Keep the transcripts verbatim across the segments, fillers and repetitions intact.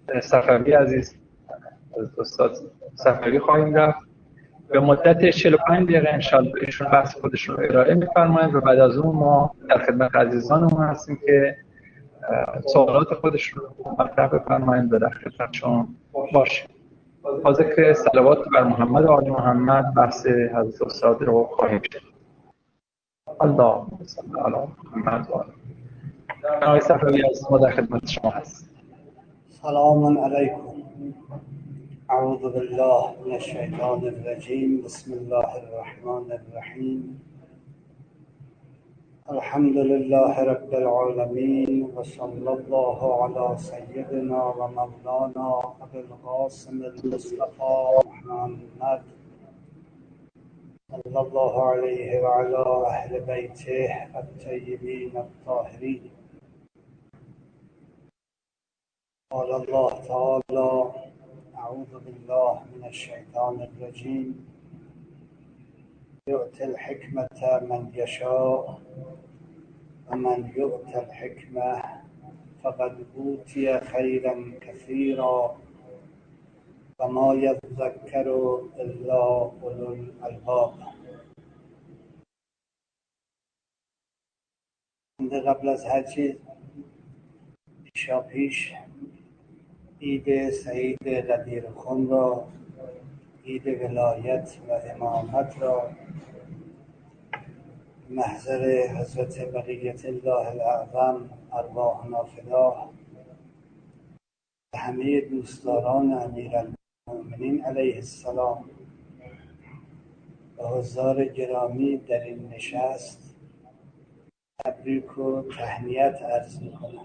صفوی عزیز، از استاد صفوی خواهیم رفت. به مدت چهل و پنج دقیقه انشاءالله ایشون بحث خودشون رو ارائه می‌فرمایند و بعد از اون ما در خدمت عزیزانمون هستیم که سوالات خودشون رو مطرح بفرمایند و در خدمتشون باشیم. با ذکر صلوات بر محمد و آل محمد بحث حضرت استاد رو خواهیم شد. اللهم صل علی محمد و آل محمد. آقای صفوی از ما در خدمت شما هست. سلام علیکم. اعوذ بالله من الشیطان الرجیم. بسم الله الرحمن الرحیم. الحمد لله رب العالمین و صلی الله علی سیدنا و مولانا ابی القاسم المصطفى محمد صلی الله علیه و علی اهل بیته الطیبین الطاهرین. قال الله تعالی: اعوذ بالله من الشیطان الرجیم. یؤتی الحکمة من یشاء و من یؤت الحکمة فقد اوتی خیرا کثیرا و ما یذکر الا اولو الالباب. قبل از هر چیز پیشا پیش عید سعید غدیرخان را، عید ولایت و امامت را محضر حضرت بقیت الله الاعظم ارواحنا فداه و همه دوستداران امیرالمؤمنین علیه السلام و حضار گرامی در این نشست تبریک و تهنیت عرض می‌کنم.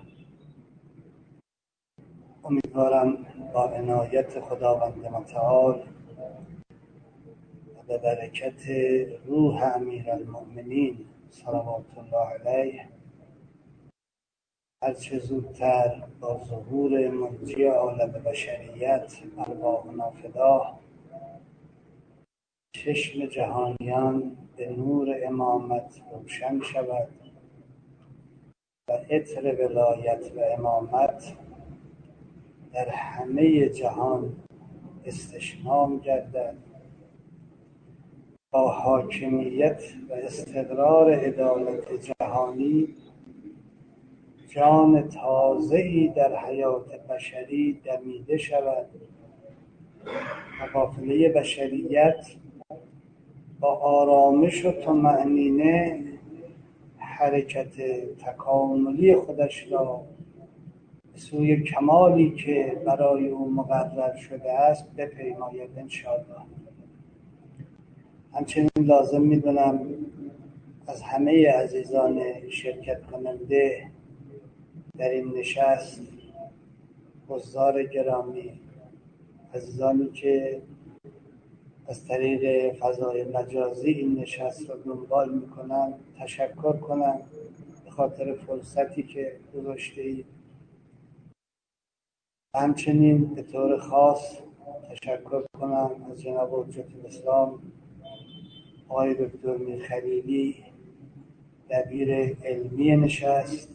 امیدوارم با عنایت خداوند متعال و به برکت روح امیرالمؤمنین صلوات الله علیه هرچه زودتر با ظهور منجی عالم بشریت ارواحنا فداه چشم جهانیان به نور امامت روشن شود و عطر ولایت و امامت در همه جهان استشمام گردد، با حاکمیت و استقرار عدالت جهانی جان تازه‌ای در حیات بشری دمیده شود و قافله بشریت با آرامش و طمأنینه حرکت تکاملی خودش را به سوی کمالی که برای او مقرر شده است بپیماید انشاءالله. همچنین لازم می‌دونم از همه عزیزان شرکت کننده در این نشست، حضار گرامی، عزیزانی که از طریق فضای مجازی این نشست را دنبال میکنن تشکر کنم به خاطر فرصتی که گذاشته‌اید. همچنین به طور خاص تشکر کنم از جناب حجت الاسلام آقای دکتر میرخلیلی، دبیر علمی نشست،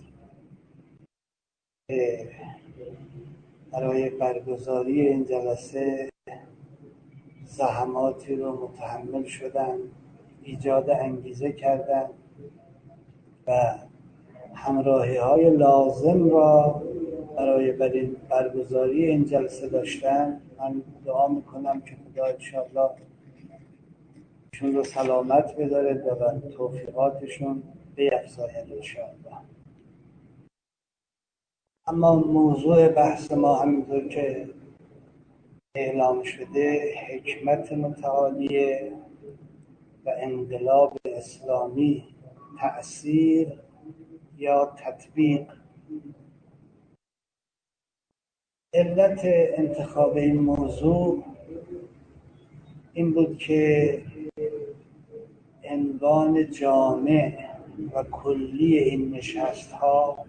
برای برگزاری این جلسه زحماتی رو متحمل شدن، ایجاد انگیزه کردن و همراهی های لازم را برای برگزاری این جلسه داشتن. من دعا میکنم که خدا انشاءالله شون رو سلامت بدارد و بر توفیقاتشون بیفزاید انشاءالله. اما موضوع بحث ما همینطور که اعلام شده حکمت متعالیه و انقلاب اسلامی، تأثیر یا تطبیق. علت انتخاب این موضوع این بود که عنوان جامع و کلی این نشست ها،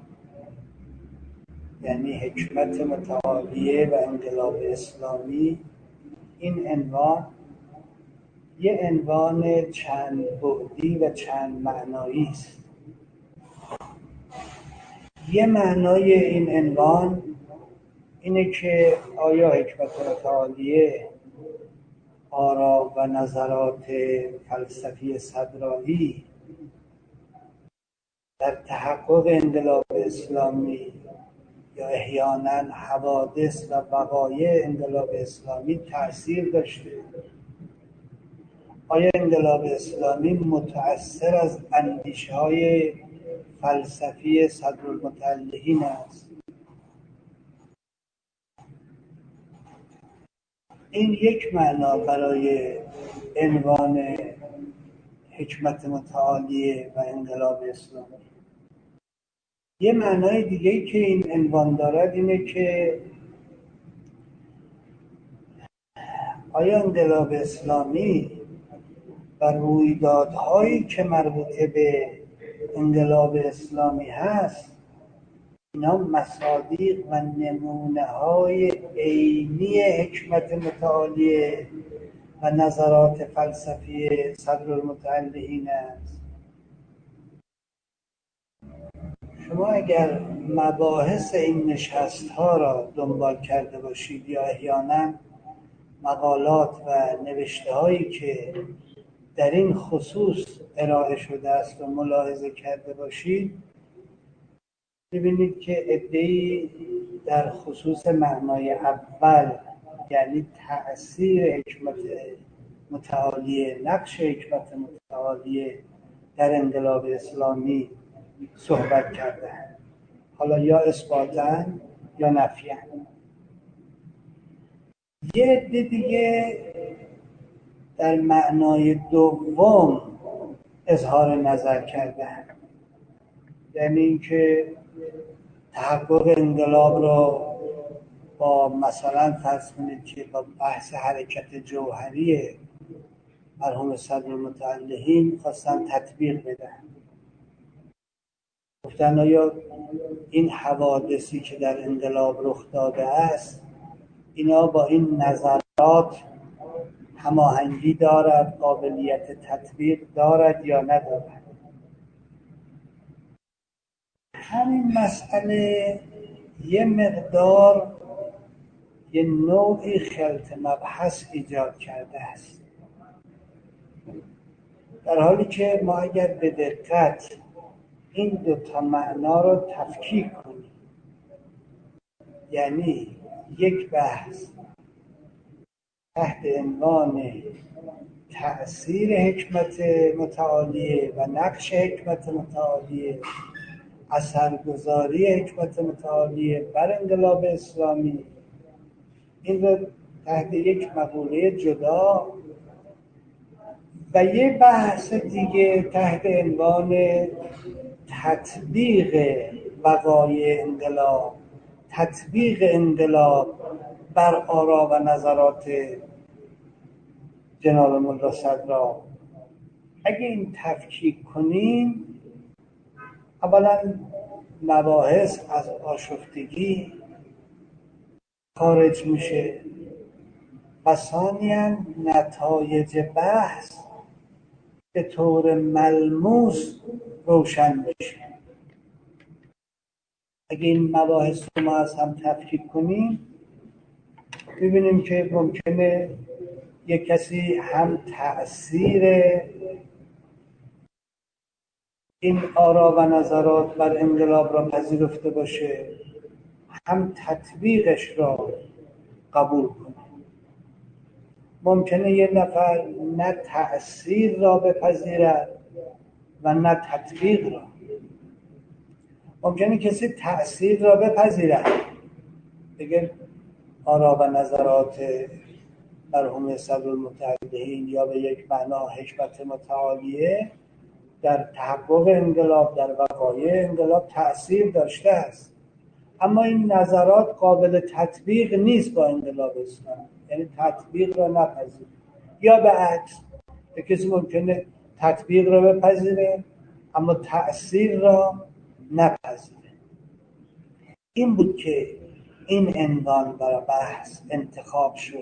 یعنی حکمت متعالیه و انقلاب اسلامی، این عنوان یه عنوان چند بعدی و چند معنایی است. یه معنای این عنوان اینه که آیا حکمت متعالیه آرا و نظرات فلسفی صدرائی در تحقق انقلاب اسلامی یا احیانا حوادث و وقایع انقلاب اسلامی تأثیر داشته؟ آیا انقلاب اسلامی متأثر از اندیشه‌های فلسفی صدرالمتعلقین است؟ این یک معنا برای عنوان حکمت متعالیه و انقلاب اسلامی. یه معنای دیگه که این عنوان دارد اینه که آیا انقلاب اسلامی و رویدادهایی که مربوطه به انقلاب اسلامی هست اینا مصادیق و نمونه های عینی حکمت متعالیه و نظرات فلسفی صدرالمتعلقین است؟ شما اگر مباحث این نشست ها را دنبال کرده باشید یا احیانا مقالات و نوشته هایی که در این خصوص ارائه شده است و ملاحظه کرده باشید، ببینید که عده‌ای در خصوص معنای اول، یعنی تأثیر حکمت متعالیه، نقش حکمت متعالیه در انقلاب اسلامی صحبت کردن، حالا یا اثباتاً یا نفیاً. یه عده دیگه در معنای دوم اظهار نظر کردن، یعنی اینکه تحقق انقلاب را با مثلا فرض کنید که با بحث حرکت جوهری مرحوم صدرالمتعلقین خواستن تطبیق بدن. گفتن آیا این حوادثی که در انقلاب رخ داده است اینا با این نظرات هماهنگی دارد، قابلیت تطبیق دارد یا ندارد؟ همین مسئله یه مقدار یه نوعی خلط مبحث ایجاد کرده است، در حالی که ما اگر به دقت این دو تا معنا رو تفکیک کنیم، یعنی یک بحث تحت عنوان تأثیر حکمت متعالیه و نقش حکمت متعالیه، اثرگذاری حکمت متعالیه بر انقلاب اسلامی، این رو تحت یک مقوله جدا و یه بحث دیگه تحت عنوان تطبیق وقایع انقلاب، تطبیق انقلاب بر آرا و نظرات جناب ملا صدرا. اگه این تفکیک کنیم، اولا مباحث از آشفتگی خارج میشه و ثانیاً نتایج بحث به طور ملموس روشن میشه. اگه این مباحث رو ما از هم تفکیک کنیم، ببینیم که ممکنه یک کسی هم تأثیر این آرا و نظرات بر انقلاب را پذیرفته باشه، هم تطبیقش را قبول کنه. ممکنه یه نفر نه تأثیر را بپذیرد و نه تطبیق را. ممکنه کسی تأثیر را بپذیرد، بگه آرا و نظرات مرحوم صدرالمتعلقین یا به یک معنا حکمت متعالیه در تحقق انقلاب، در وقایع انقلاب تأثیر داشته است، اما این نظرات قابل تطبیق نیست با انقلاب اسلامی، یعنی تطبیق را نپذیره. یا به عکس، کسی ممکنه تطبیق را بپذیره اما تأثیر را نپذیره. این بود که این عنوان برای بحث انتخاب شد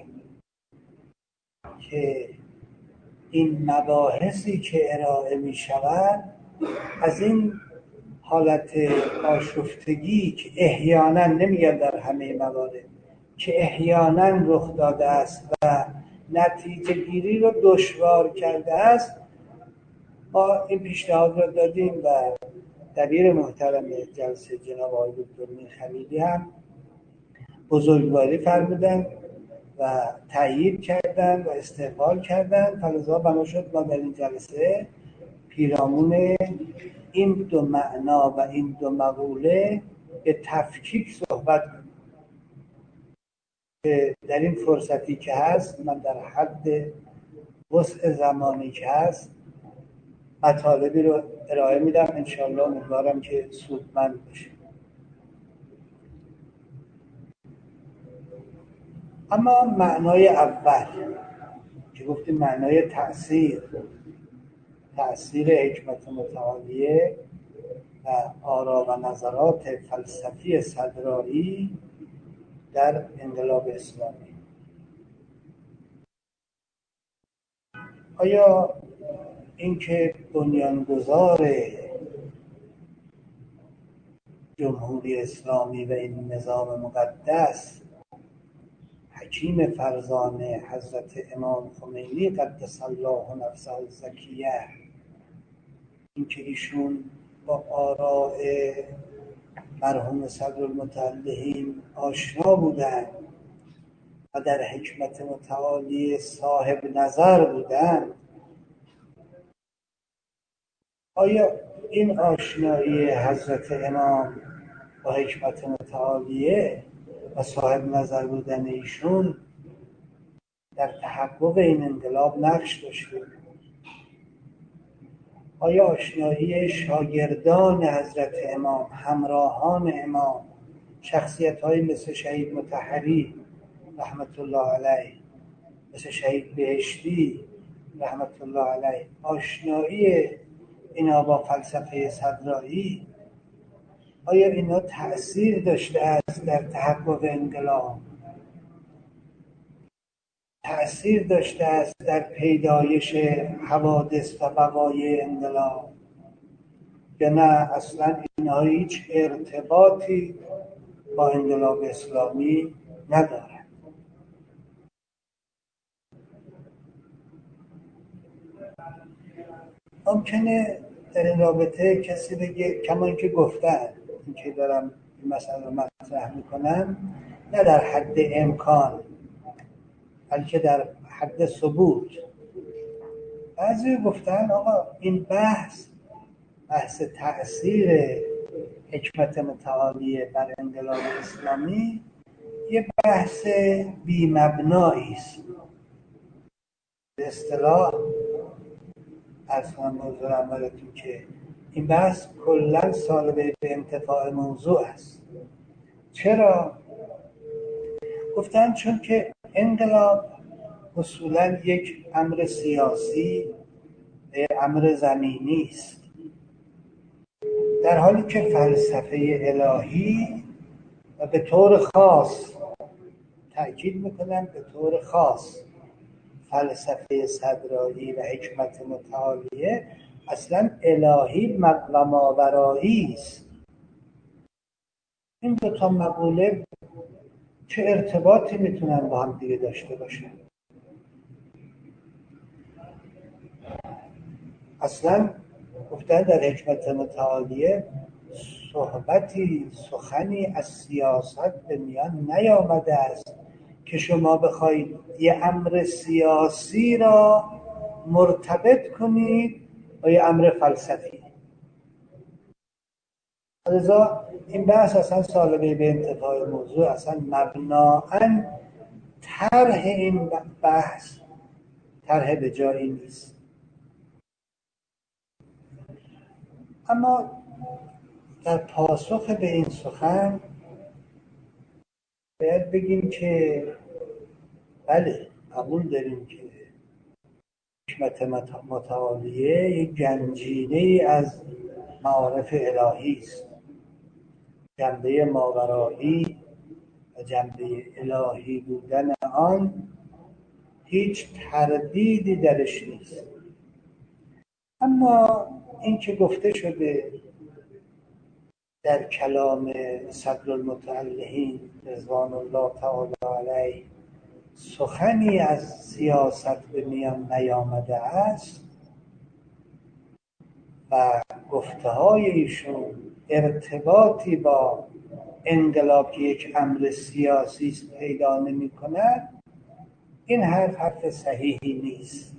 که این مباحثی که ارائه می شود از این حالت آشفتگی که احیانا، نمیگم در همه موارد، که احیانا رخ داده است و نتیجه گیری رو دشوار کرده است، ما این پیشنهاد رو دادیم و دبیر محترم جلسه جناب آقای دکتر میرخلیلی هم بزرگواری فرمودن و تأیید کردن و استقبال کردن. فلذا بنا شد ما در این جلسه پیرامون این دو معنا و این دو مقوله به تفکیک صحبت کنیم. در این فرصتی که هست من در حد وسع زمانی که هست مطالبی رو ارائه میدم، انشاءالله امیدوارم که سودمند باشه. اما معنای اول که گفتیم معنای تأثیر تأثیر حکمت متعالیه و آرا و نظرات فلسفی صدرایی در انقلاب اسلامی. آیا اینکه بنیانگذار جمهوری اسلامی و این نظام مقدس حکیم فرزانه حضرت امام خمینی قدس الله نفسه الزکیه، اینکه ایشون با آراء مرحوم صدرالمتعلهین آشنا بودند و در حکمت متعالی صاحب نظر بودند، آیا این آشنایی حضرت امام با حکمت متعالیه و صاحب نظر بودن ایشون در تحقق این انقلاب نقش داشته؟ آیا آشنایی شاگردان حضرت امام، همراهان امام، شخصیت‌هایی مثل شهید مطهری رحمت الله علیه، مثل شهید بهشتی رحمت الله علیه، آشنایی اینا با فلسفه صدرایی، آیا اینا تأثیر داشته است در تحقق انقلاب؟ تأثیر داشته است در پیدایش حوادث و وقایع انقلاب؟ یا نه اصلا اینها هیچ ارتباطی با انقلاب اسلامی ندارد؟ ممکنه در این رابطه کسی بگه، کما اینکه گفتن، اینکه دارم این مسئله رو مطرح میکنم نه در حد امکان بلکه در حد ثبوت، بعضی گفتن آقا این بحث بحث تأثیر حکمت متعالیه بر انقلاب اسلامی یه بحث بی مبنایی است. به اصطلاح اصلا موضوع عملتون که این بحث کلا سالبه به انتفاع موضوع است. چرا؟ گفتن چون که انقلاب اصولا یک امر سیاسی، امر زمینی است، در حالی که فلسفه الهی و به طور خاص، تأکید میکنم به طور خاص، فلسفه صدرایی و حکمت متعالیه اصلا الهی و ماورایی است. این دو تا مقوله چه ارتباطی میتونن با هم دیگه داشته باشن؟ اصلا گفتن در حکمت متعالیه صحبتی سخنی از سیاست به میان نیامده است که شما بخواید یه امر سیاسی را مرتبط کنید با یه امر فلسفی. لذا این بحث اصلا سالبه به انتفاع موضوع، اصلا مبنااً طرح این بحث طرح به جایی نیست. اما در پاسخ به این سخن باید بگیم که بله، قبول داریم که حکمت متعالیه یک گنجینه‌ای از معارف الهی است. جنبه ماورایی و جنبه الهی بودن آن هیچ تردیدی درش نیست. اما این که گفته شده در کلام صدرالمتعلهین رضوان الله تعالی علیه سخنی از سیاست به میان نیامده است و گفته های ایشون ارتباطی با انقلاب که یک امر سیاسی پیدا نمی کند، این حرف حرف صحیحی نیست.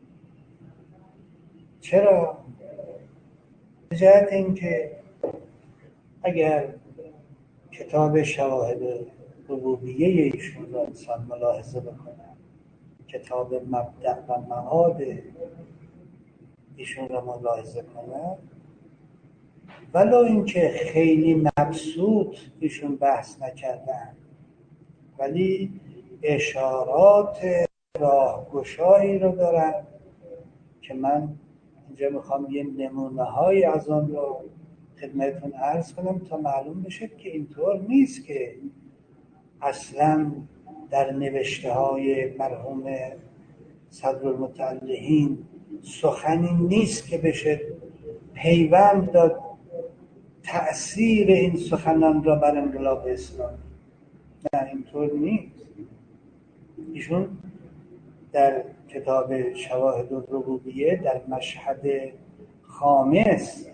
چرا؟ به جهت اینکه اگر کتاب شواهد ربوبیه ایشون را انسان ملاحظه بکنه، کتاب مبدأ و معاد ایشون را ملاحظه کنه، ولو اینکه خیلی مبسوط ایشون بحث نکردن، ولی اشارات راهگشایی رو دارن که من اینجا میخوام یه نمونه های از آن رو خدمتتون عرض کنم تا معلوم بشه که اینطور نیست که اصلا در نوشته های مرحوم صدرالمتعلهین سخنی نیست که بشه پیوند داد تأثیر این سخنان را بر انقلاب اسلامی. نه، اینطور نیست. ایشون در کتاب شواهد الربوبیه در مشهد خامس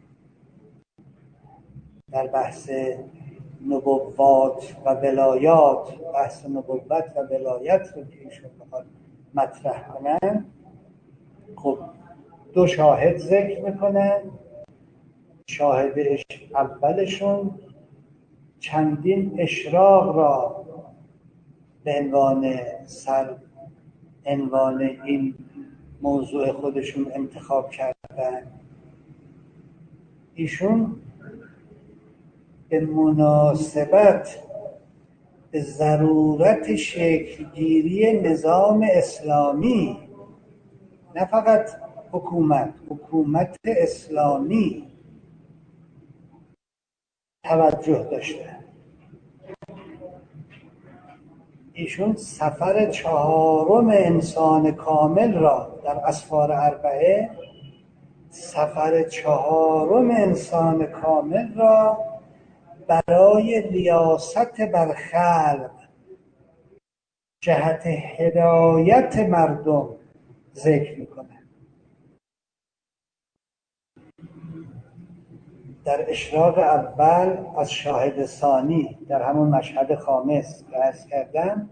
در بحث نبوات و ولایات، بحث نبوت و ولایت رو که ایشون بخواد مطرح کنن، خب دو شاهد ذکر میکنن. شاهد اولشون چندین اشراق را به عنوان سر عنوان این موضوع خودشون انتخاب کردن. ایشون به مناسبت به ضرورت شکلگیری نظام اسلامی، نه فقط حکومت، حکومت اسلامی توجه داشته. ایشون سفر چهارم انسان کامل را در اسفار اربعه، سفر چهارم انسان کامل را برای ریاست بر خلق جهت هدایت مردم ذکر میکنه. در اشراق اول از شاهد ثانی در همون مشهد خامس که عرض کردم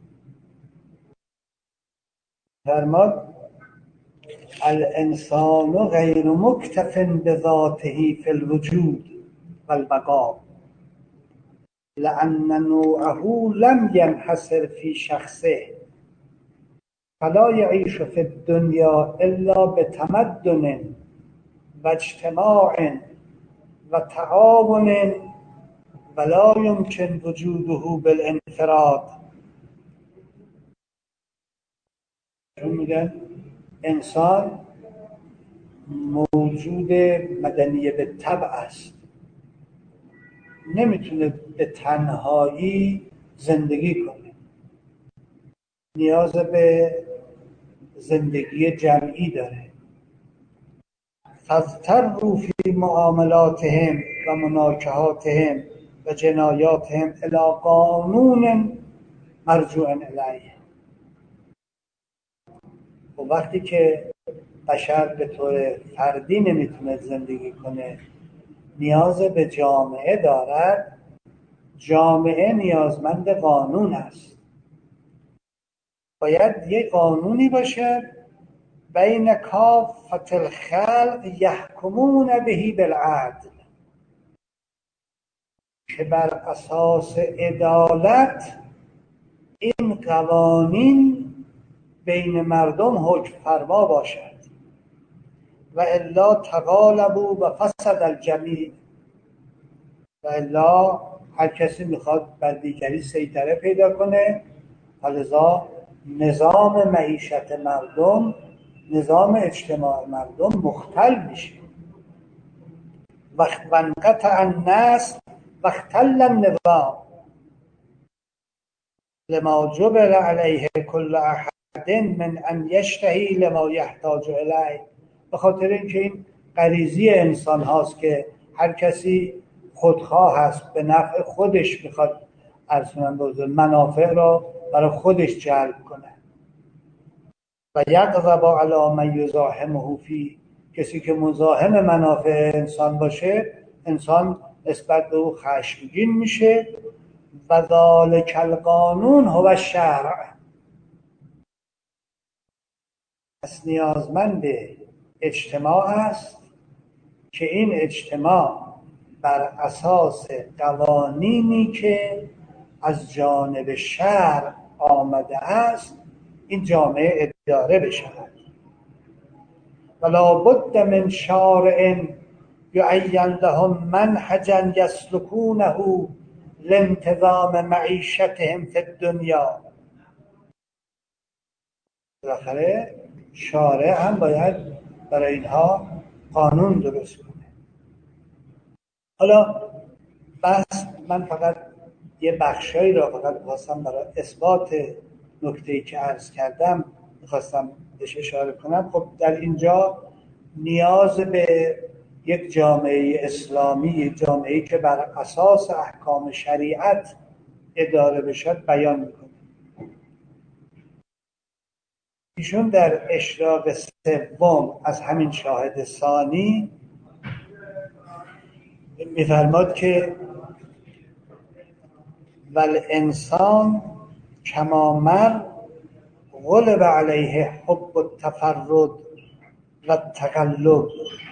فرماد الانسان غیر مکتف بذاته فی الوجود والبقاء لأن نوعه لم ينحصر في شخصه فلا يعيش في الدنيا إلا بتمدن و اجتماع و تعاون ولا يمكن وجوده بالانفراد. چون میگن انسان موجود مدنی به طبع است، نمیتونه به تنهایی زندگی کنه، نیاز به زندگی جمعی داره. فاضطروا فی معاملاتهم و مناکحاتهم و جنایاتهم الی قانون مرجوع الیه. و وقتی که بشر به طور فردی نمیتونه زندگی کنه، نیاز به جامعه دارد. جامعه نیازمند قانون است. باید یک قانونی باشه بین کافة الخلق یحکمون به بالعدل، که بر اساس عدالت این قوانین بین مردم حکم فرما باشد و الا تغالبوا و فسد الجمیع، و الا هر کسی میخواد بر دیگری سیطره پیدا کنه، لذا نظام معیشت مردم، نظام اجتماع مردم مختل میشه. وقت وانقطع الناس واختل النظام لما جبل علیه کل احد من ان یشتهی لما یحتاج الیه. به خاطر اینکه این غریزی انسان هاست که هر کسی خودخواه هست، به نفع خودش میخواد ارسونن بوزه منافع را برای خودش جلب کنه. و یغضب علی من یزاحمه فی، کسی که مزاحم منافع انسان باشه انسان نسبت به او خشمگین میشه. و ذالک القانون هو الشرع، پس نیازمند اجتماع است که این اجتماع بر اساس قوانینی که از جانب شرع آمده است این جامعه اداره بشود. ولا بد من شارع یعین لهم منهجا یسلکونه لانتظام معیشتهم فی الدنیا. بالاخره شارع هم باید برای اینها قانون درست کنه. حالا بس من فقط یه بخشایی را فقط خواستم برای اثبات نکته‌ای که عرض کردم میخواستم بهش اشاره کنم. خب در اینجا نیاز به یک جامعه اسلامی، یک جامعه‌ای که بر اساس احکام شریعت اداره بشد بیان میکنه. ایشون در اشراق سوم از همین شاهد ثانی میفرماد که والانسان کما مر غلب علیه حب التفرد و تقلب.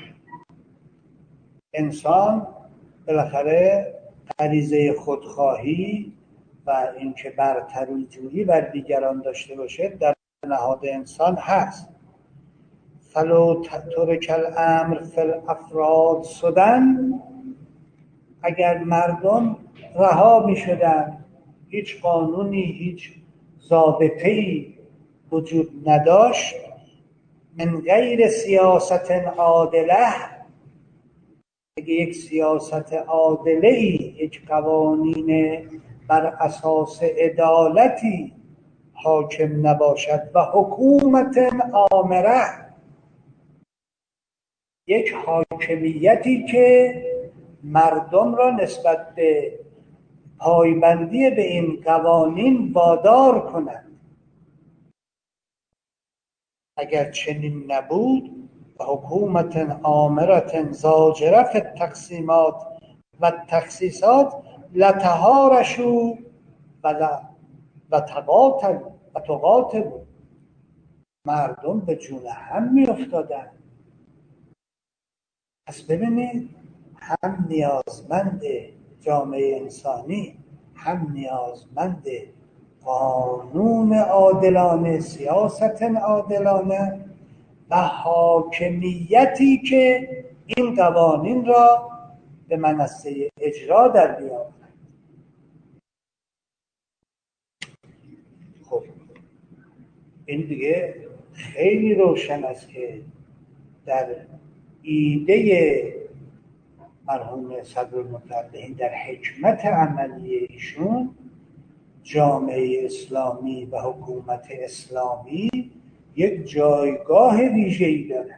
انسان بالاخره غریزه خودخواهی و اینکه برتری جویی بر دیگران داشته باشه در نهاد انسان هست. فلو ترک الامر فی الافراد سدن، اگر مردم رها می شدن، هیچ قانونی هیچ ضابطه‌ای وجود نداشت، من غیر سیاست عادله، اگه یک سیاست عادله‌ای، یک قوانین بر اساس عدالتی حاکم نباشد و حکومت آمره، یک حاکمیتی که مردم را نسبت به پایبندی به این قوانین وادار کنند. اگر چنین نبود و حکومت آمرت زاجره فی التقسیمات و تخصیصات لتهارشوا و تقاتل و تقاتل، مردم به جون هم می افتادن. پس ببینید هم نیازمند جامعه انسانی، هم نیازمند قانون عادلانه، سیاست عادلانه و حاکمیتی که این قوانین را به منصه اجرا در بیاورد. خب این دیگه خیلی روشن است که در ایده مرحوم صدرالمطلقین، در حکمت عملی ایشون، جامعه اسلامی و حکومت اسلامی یک جایگاه ویژه‌ای داره.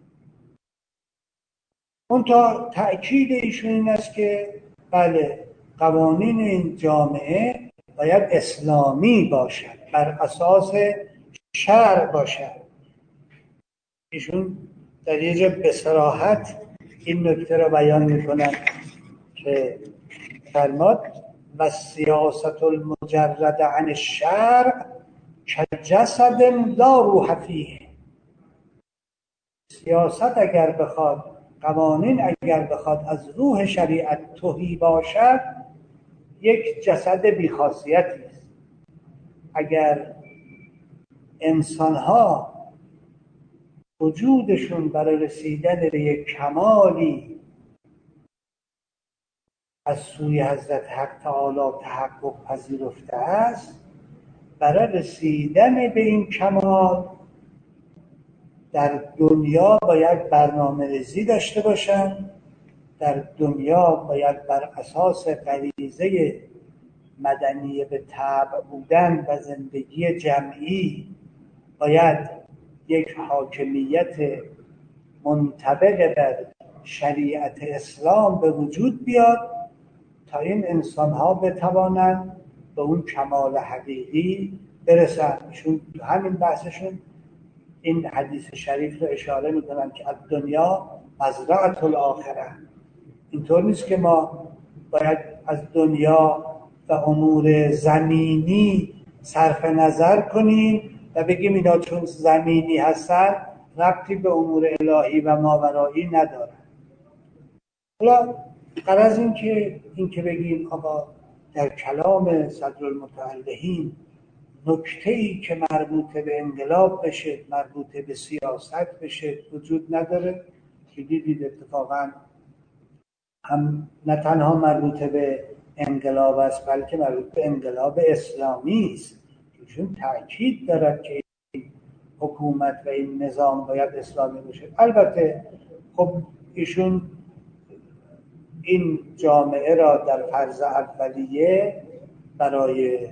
اون تا تأکید ایشون این است که بله قوانین این جامعه باید اسلامی باشد، بر اساس شرع باشد. ایشون در یه جا به صراحت این نکته را بیان میکنن که فرماد و سیاست المجرد عن الشرع کجسد لا روح فیه. سیاست اگر بخواد، قوانین اگر بخواد از روح شریعت تهی باشد، یک جسد بیخاصیتی است. اگر انسانها وجودشون برای رسیدن به یک کمالی از سوی حضرت حق تعالی تحقق پذیرفته است، برای رسیدن به این کمال در دنیا باید برنامه‌ریزی داشته باشند، در دنیا باید بر اساس غریزه مدنی به طبع بودن و زندگی جمعی باید یک حاکمیت منطبق بر شریعت اسلام به وجود بیاد تا این انسان ها بتوانند به اون کمال حقیقی برسن. ایشون تو همین بحثشون این حدیث شریف رو اشاره میکنن که از دنیا مزرعة الاخره. اینطور نیست که ما باید از دنیا و امور زمینی صرف نظر کنیم و بگیم اینا چون زمینی هستن ربطی به امور الهی و ماورایی ندارن. حالا غرض این که این که بگیم آقا در کلام صدرالمتعلقین نکته‌ای که مربوط به انقلاب بشه، مربوط به سیاست بشه وجود نداره. که دیدید اتفاقا هم نه تنها مربوط به انقلاب است بلکه مربوط به انقلاب اسلامی است. ایشون تأکید دارد که این حکومت و این نظام باید اسلامی باشه. البته خب ایشون این جامعه را در فرض اولیه برای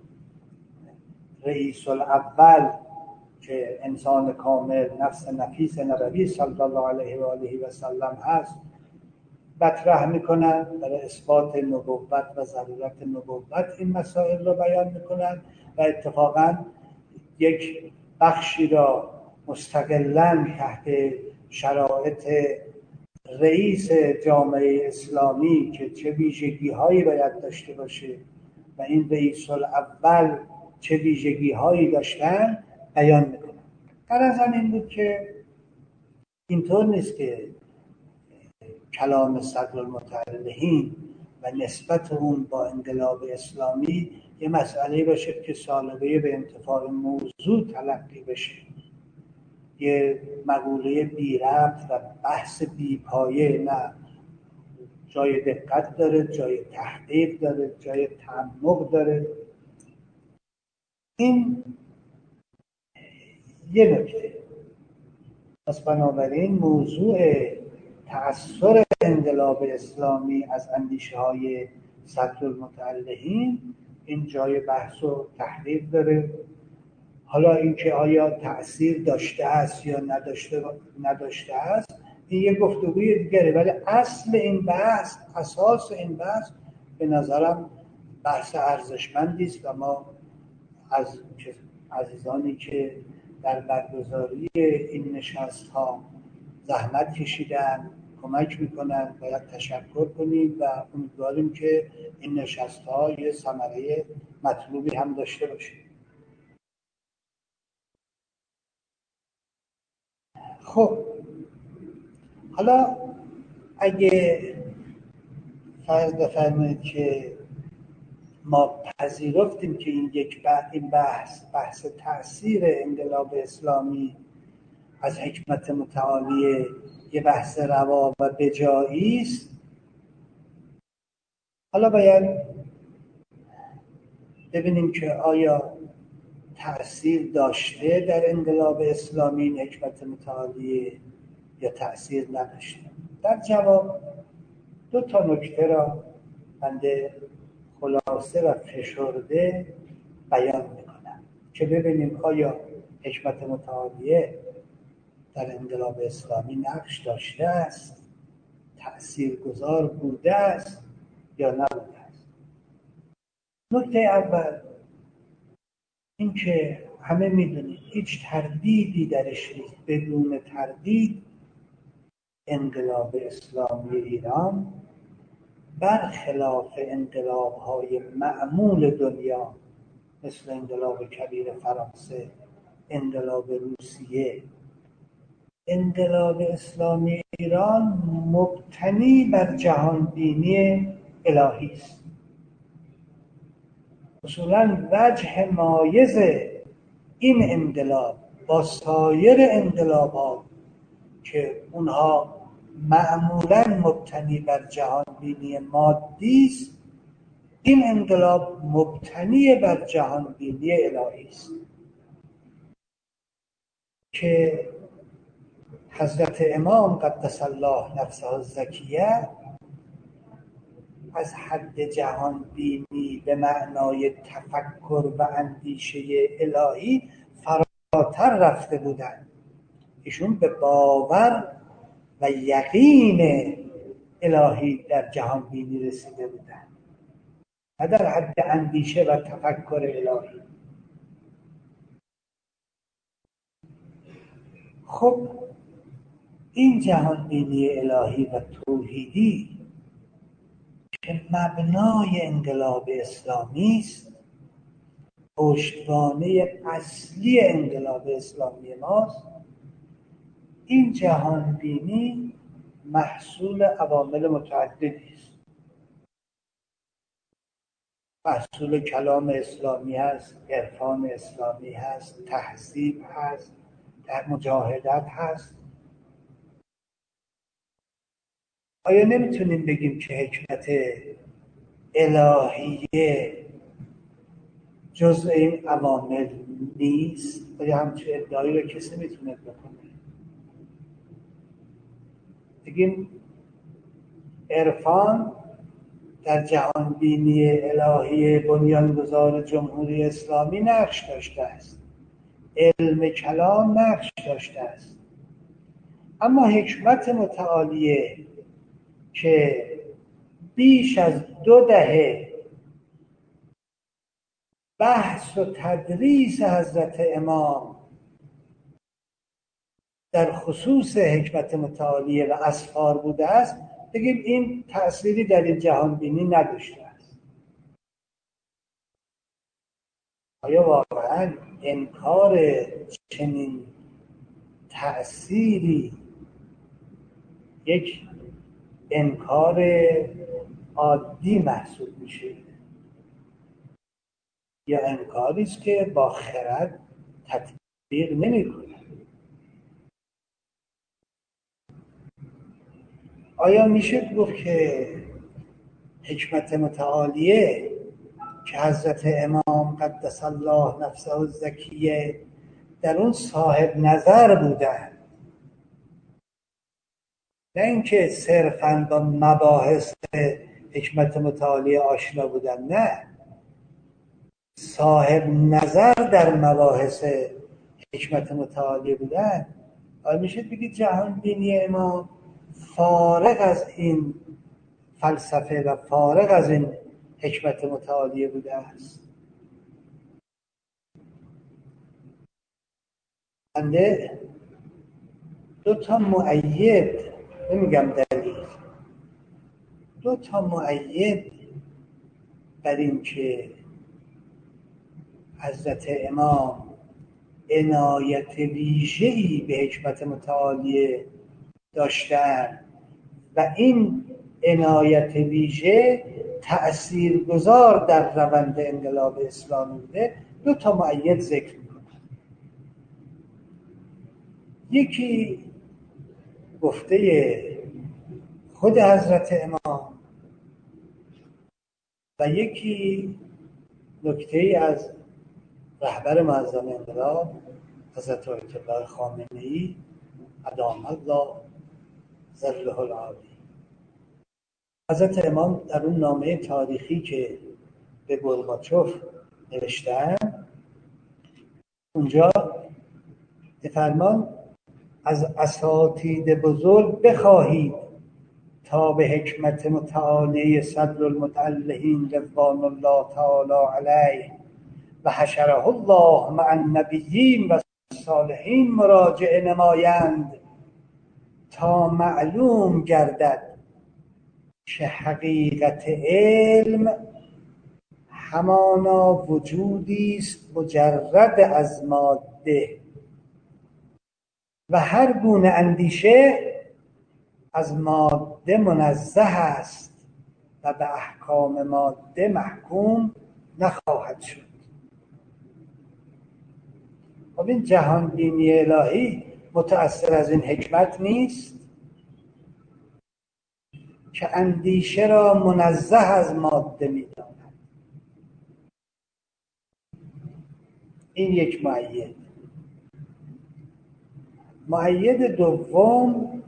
رئیس الاول که انسان کامل نفس نفیس نبوی صلی الله علیه و آله و سلم هست مطرح میکنن، برای اثبات نبوت و ضرورت نبوت این مسائل رو بیان میکنن و اتفاقا یک بخشی را مستقلاً تحت شرایط رئیس جامعه اسلامی که چه ویژگی هایی باید داشته باشه و این رئیس الاول چه ویژگی هایی داشتن بیان میکنن. غرض این بود که اینطور نیست که کلام صدرالمتعلقین و نسبت اون با انقلاب اسلامی یه مسئله باشه که سالبه به انتفاع موضوع تلقی بشه، یه مقوله بی ربط و بحث بی پایه. نه، جای دقت داره، جای تحقیق داره، جای تعمق داره. این یه نکته. پس بنابراین موضوع تأثیر انقلاب اسلامی از اندیشه های صدرالمتعلقین این جای بحث و تحقیق داره. حالا اینکه آیا تأثیر داشته است یا نداشته نداشته است این یه گفتگوی دیگره، ولی اصل این بحث، اساس این بحث به نظرم بحث ارزشمندی است و ما از عزیزانی که در برگزاری این نشست ها زحمت کشیدن، کمک میکنن باید تشکر کنیم و امیدواریم که این نشست ها یه ثمره مطلوبی هم داشته باشه. خب حالا اگه فرض بفرمایید که ما پذیرفتیم که این یک بحث این بحث بحث تأثیر انقلاب اسلامی از حکمت متعالی یه بحث روا و بجایی است، حالا باید ببینیم که آیا تأثیر داشته در انقلاب اسلامی این حکمت متعالی یا تأثیر نداشته. در جواب دو تا نکته را بنده خلاصه و فشرده بیان میکنم که ببینیم آیا حکمت متعالیه در انقلاب اسلامی نقش داشته است، تأثیرگذار بوده است یا نبوده است. نکته اول این که همه میدونید هیچ تردیدی درش نیست، بدون تردید انقلاب اسلامی ایران برخلاف انقلاب‌های معمول دنیا مثل انقلاب کبیر فرانسه، انقلاب روسیه، انقلاب اسلامی ایران مبتنی بر جهانبینی الهی است. اصولاً وجه مایز این انقلاب با سایر انقلابات که اونها معمولاً مبتنی بر جهانبینی مادی است، این انقلاب مبتنی بر جهانبینی الهی است که حضرت امام قدس الله نفسه الزکیه از حد جهانبینی به معنای تفکر و اندیشه الهی فراتر رفته بودند. ایشون به باور و یقین الهی در جهان بینی رسیده بودن، نه در حد اندیشه و تفکر الهی. خب این جهان بینی الهی و توحیدی که مبنای انقلاب اسلامی است، پشتوانه اصلی انقلاب اسلامی ماست، این جهان بینی محصول عوامل متعددی است. محصول کلام اسلامی هست، عرفان اسلامی هست، تهذیب هست، در مجاهدت هست. آیا نمیتونیم بگیم که حکمت الهیه جزء این عوامل نیست؟ آیا همچه ادعایی رو کسی میتونه بکنه؟ بگیم عرفان در جهان بینی الهی بنیانگذار جمهوری اسلامی نقش داشته است، علم کلام نقش داشته است، اما حکمت متعالیه که بیش از دو دهه بحث و تدریس حضرت امام در خصوص حکمت متعالیه و اسفار بوده است، بگیم این تأثیری در این جهان بینی نداشته است. آیا واقعا انکار چنین تأثیری یک انکار عادی محسوب میشه یا انکاری است که با خرد تطبیق نمیکنه؟ آیا میشه گفت که حکمت متعالیه که حضرت امام قدس الله نفسه الزکیه در اون صاحب نظر بودن، نه اینکه صرفاً با مباحث حکمت متعالیه آشنا بودن، نه، صاحب نظر در مباحث حکمت متعالیه بودن، آیا میشه بگید جهان بینی امام فارغ از این فلسفه و فارغ از این حکمت متعالیه بوده است؟ بنده دو تا مؤید، نمیگم دلیل، دو تا مؤید بر این که حضرت امام عنایت ویژه‌ای به حکمت متعالیه داشتن و این عنایت ویژه تأثیرگذار در روند انقلاب اسلامی بوده، دو تا مؤید ذکر میکنم. یکی گفته خود حضرت امام و یکی نکته‌ای از رهبر معظم انقلاب حضرت آیت الله خامنه‌ای ادام الله ظله العالی. حضرت امام در اون نامه تاریخی که به گورباچوف نوشتن، اونجا فرمان از اساتید بزرگ بخواهید تا به حکمت متعالی صدر المتعلهین رضوان الله تعالی علیه و حشره الله مع النبیین و صالحین مراجعه نمایند تا معلوم گردد که حقیقت علم همانا وجودی است مجرد از ماده و هر گونه اندیشه از ماده منزه است و به احکام ماده محکوم نخواهد شد. خب این جهان بینی الهی متأثر از این حکمت نیست که اندیشه را منزه از ماده می‌داند. این یک مؤید. مؤید دوم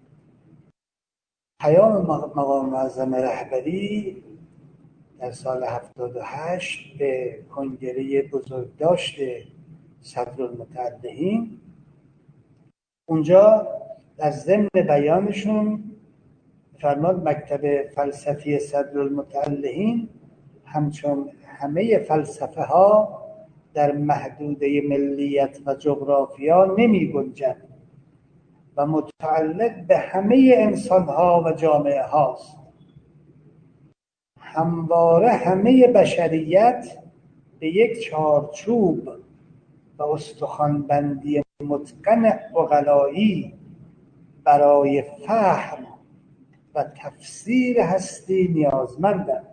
پیام مقام معظم رهبری در سال هفتاد و هشت به کنگره بزرگداشت صدرالمتعلهین، اونجا در ضمن بیانشون فرمان مکتب فلسفی صدرالمتعلهین همچون همه فلسفه ها در محدوده ملیت و جغرافیا نمی گنجد و متعلق به همه انسان ها و جامعه هاست. همواره همه بشریت به یک چارچوب و استخوان‌بندی متقن عقلایی برای فهم و تفسیر هستی نیازمندند.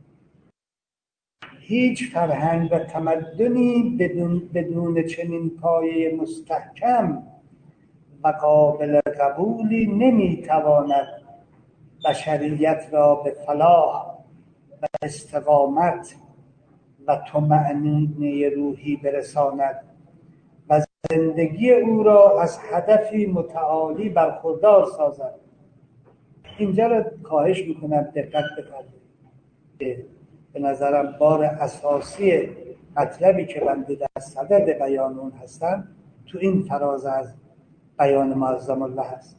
هیچ فرهنگ و تمدنی بدون, بدون چنین پایه مستحکم و قابل قبولی نمیتواند بشریت را به فلاح و استقامت و طمأنینه روحی برساند و زندگی او را از هدفی متعالی برخوردار سازد. اینجا را خواهش میکنم دقت بفرمایید. به نظرم بار اساسی مطلبی که بنده در صدد بیان اون هستم تو این فراز از بیان معظم الله هست.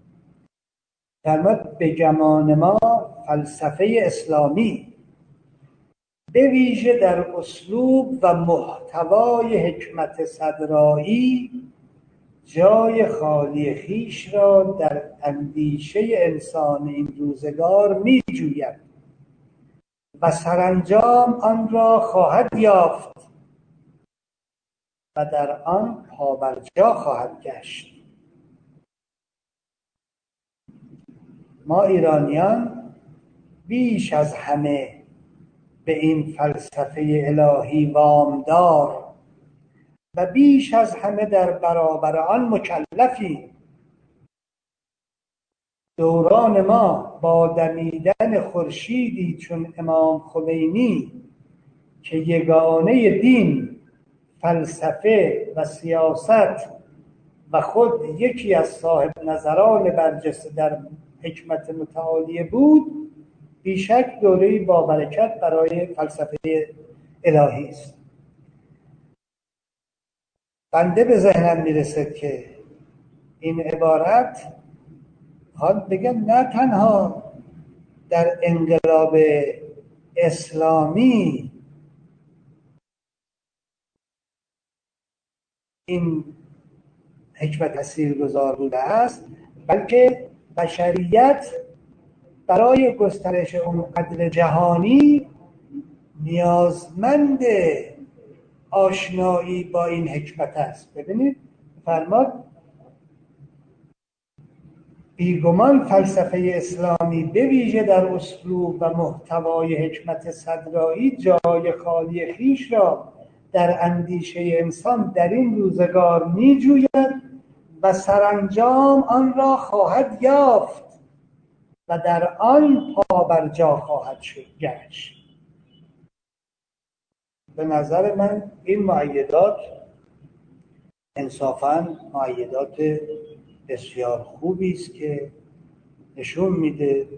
فرمود به گمان ما فلسفه اسلامی به ویژه در اسلوب و محتوای حکمت صدرایی جای خالی خویش را در اندیشه انسان این روزگار می جوید و سرانجام آن را خواهد یافت و در آن پابرجا خواهد گشت. ما ایرانیان بیش از همه به این فلسفه الهی وامدار و بیش از همه در برابر آن مکلفیم. دوران ما با دمیدن خورشیدی چون امام خمینی که یگانه دین، فلسفه و سیاست و خود یکی از صاحب نظران برجسته در حکمت متعالی بود، بیشک دوره‌ای با برکت برای فلسفه الهی است. بنده به ذهنم میرسد که این عبارت حال بگم نه تنها در انقلاب اسلامی این حکمت تاثیرگذار بوده است، بلکه بشریت برای گسترش اون قدر جهانی نیازمند آشنایی با این حکمت است. ببینید فرماد بیگمان فلسفه اسلامی به ویژه در اسلوب و محتوای حکمت صدرایی جای خالی خویش را در اندیشه انسان در این روزگار می جوید و سرانجام آن را خواهد یافت و در آن پابرجا خواهد شد گشت. به نظر من این مؤیدات انصافاً مؤیدات بسیار خوبی است که نشون میده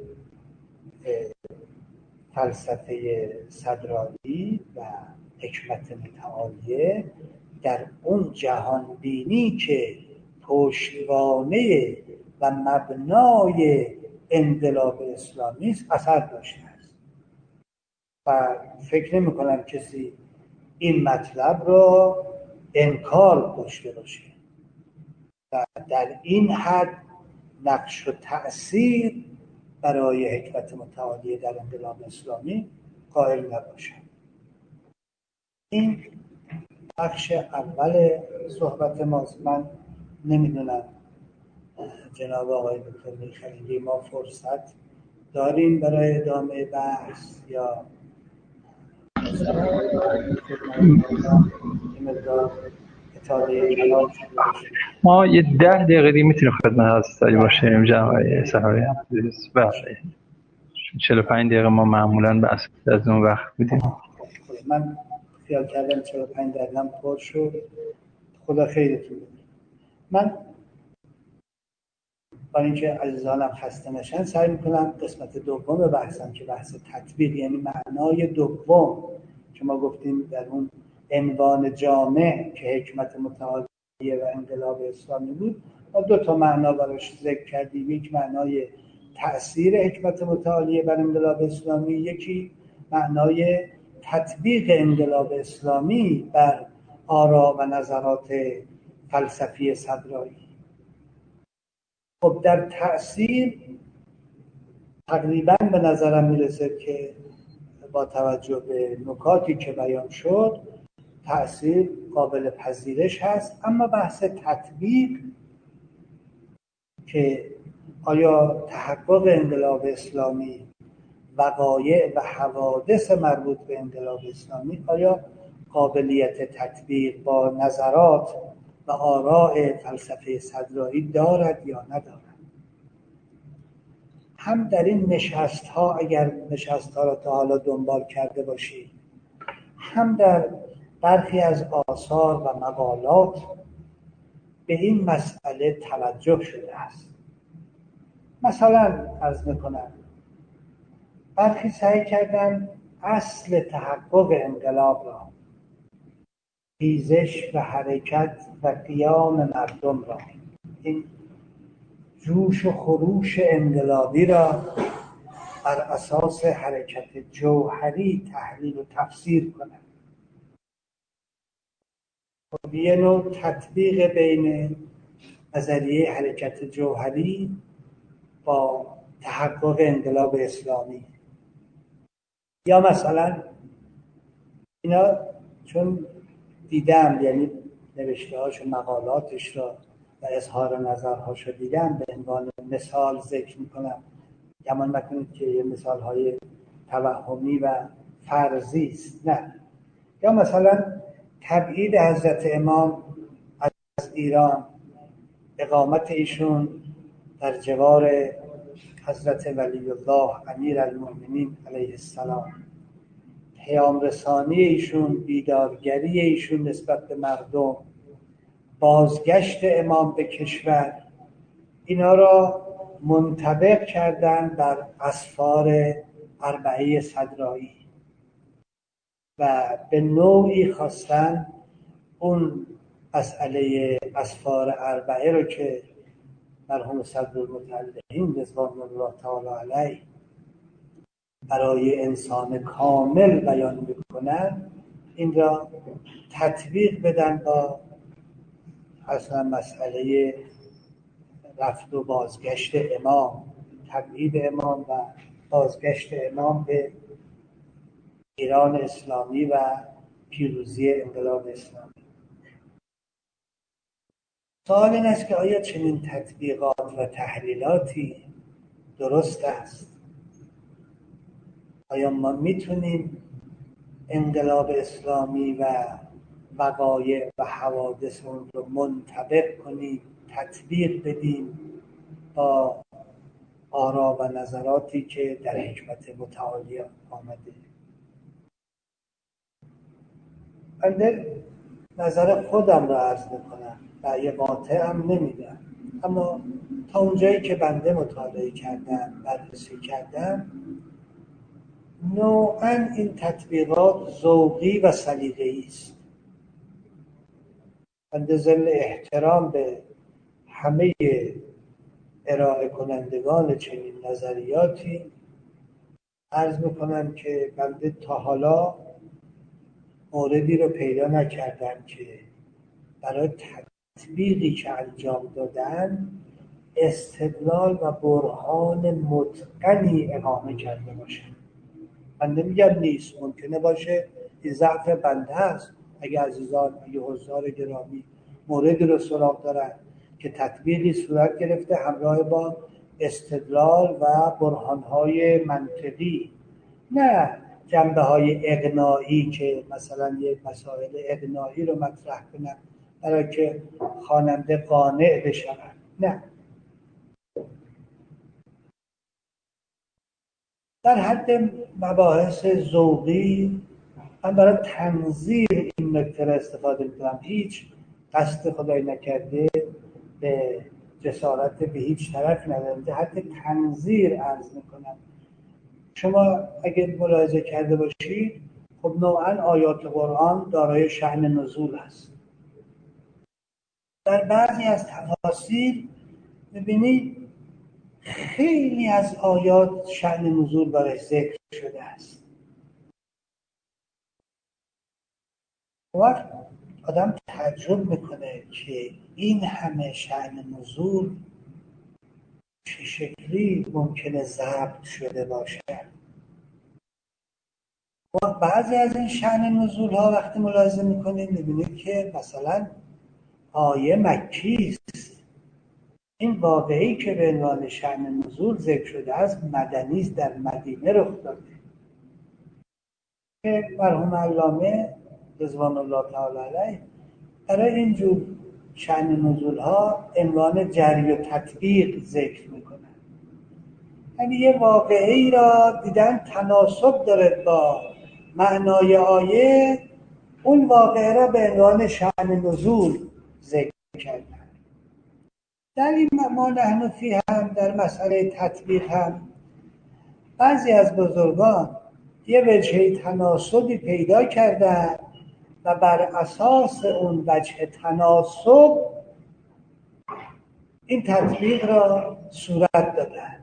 فلسفه صدرایی و حکمت متعالیه در اون جهان بینی که پشتوانه و مبنای انقلاب اسلامی است اثر داشته است و فکر نمی کنم کسی این مطلب را انکار داشته باشه و در این حد نقش و تأثیر برای حکمت متعالی در انقلاب اسلامی قائل نباشه. این بخش اول صحبت ماست. من نمیدونم جناب آقای دکتر میرخلیلی ما فرصت داریم برای ادامه بحث یا ما یه ده دقیقه دیگه میتونیم خدمت حضرت باشیم جناب صحابی عزیز. بله چهل و پنج دقیقه ما معمولا بحث از اون وقت میدیم. من خیال کردم چهل و پنج دقیقه هم پر شد. خدا خیرتون بده. من برای اینکه عزیزانم خسته نشن سعی میکنم قسمت دوم بحثم که بحث تطبیق یعنی معنای دوم که ما گفتیم در اون عنوان جامع که حکمت متعالیه و انقلاب اسلامی بود، ما دو تا معنا براش ذکر کردیم. یک معنای تأثیر حکمت متعالیه بر انقلاب اسلامی، یکی معنای تطبیق انقلاب اسلامی بر آرا و نظرات فلسفی صدرایی. خب در تأثیر تقریبا به نظرم میرسه که با توجه به نکاتی که بیان شد تأثیر قابل پذیرش هست، اما بحث تطبیق که آیا تحقق انقلاب اسلامی، وقایع و حوادث مربوط به انقلاب اسلامی آیا قابلیت تطبیق با نظرات و آراء فلسفه صدرایی دارد یا ندارد؟ هم در این نشست ها اگر نشست ها را تا حالا دنبال کرده باشید، هم در برخی از آثار و مقالات به این مسئله توجه شده است. مثلا عرض میکنم برخی سعی کردن اصل تحقق انقلاب را، خیزش و حرکت و قیام مردم را، این جوش و خروش انقلابی را بر اساس حرکت جوهری تحلیل و تفسیر کنند. خب یه نوع تطبیق بین نظریه حرکت جوهری با تحقق انقلاب اسلامی. یا مثلا اینا چون دیدم، یعنی نوشته هاش و مقالاتش را و اظهار نظرهاش رو دیدم، به عنوان مثال ذکر میکنم، گمان نکنید که یه مثال های توهمی و فرضی است، نه. یا مثلا تبعید حضرت امام از ایران، اقامت ایشون در جوار حضرت ولی الله امیر المؤمنین علیه السلام، پیام رسانی ایشون، بیدارگری ایشون نسبت به مردم، بازگشت امام به کشور، اینا را منطبق کردن بر اسفار اربعه صدرایی و به نوعی خواستن اون مسئله اسفار اربعه رو که مرحوم صدرالمتعلقین رضوان الله تعالی علیه برای انسان کامل بیان میکنن، این را تطبیق بدن با اصلا مسئله رفت و بازگشت امام، تبعید امام و بازگشت امام به ایران اسلامی و پیروزی انقلاب اسلامی. سوال این است که آیا چنین تطبیقات و تحلیلاتی درست است؟ آیا ما میتونیم انقلاب اسلامی و وقایع و حوادث اون رو منطبق کنیم، تطبیق بدیم با آرا و نظراتی که در حکمت متعالی آمده؟ من نظر خودم را عرض میکنم و یه قاطع هم نمیدم، اما تا اونجایی که بنده مطالعه کردم، بررسی کردم، نوعاً این تطبیقات ذوقی و سلیقه‌ای است. بنده ضمن احترام به همه ارائه کنندگان چنین نظریاتی عرض میکنم که بنده تا حالا موردی رو پیدا نکردم که برای تطبیقی که انجام دادن استدلال و برهان متقنی اقامه کرده باشه. بنده میگم نیست، ممکنه باشه این ضعف بنده است. اگه عزیزان، اگه حضار گرامی موردی رو سراغ دارن که تطبیقی صورت گرفته همراه با استدلال و برهانهای منطقی، نه جنبه های اقناعی که مثلا یک مسائل اقناعی رو مطرح کنن برای که خواننده قانع بشود، نه، در حد مباحث ذوقی من برای تنظیر این نکته را استفاده میکنم. هیچ قصد خدای نکرده به جسارت به هیچ طرف ندارم، در حد تنظیر عرض میکنم. شما اگر ملاحظه کرده باشید، خب نوعاً آیات قرآن دارای شأن نزول است. در بعضی از تفاسیر میبینید خیلی از آیات شأن نزول برای ذکر شده است. وقت آدم تعجب میکنه که این همه شأن نزول چه شکلی ممکنه ضبط شده باشه. و بعضی از این شأن نزول ها وقتی ملاحظه میکنید میبینید که مثلا آیه مکی است. این واقعی که به عنوان شأن نزول ذکر شده است مدنی است، در مدینه رخ داده که مرحوم علامه رضوان الله تعالی علیه برای اینجور شأن نزول ها عنوان جری و تطبیق ذکر میکنن. یعنی یه واقعی را دیدن تناسب داره با معنای آیه، اون واقعه را به عنوان شأن نزول ذکر کردن. در این ما نحن فی هم در مسئله تطبیق هم بعضی از بزرگان یه وجه تناسبی پیدا کردن و بر اساس اون وجه تناسب این تطبیق را صورت دادن.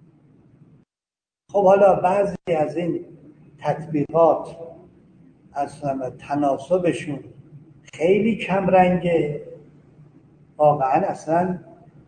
خب حالا بعضی از این تطبیقات اصلا تناسبشون خیلی کم رنگه، واقعا اصلا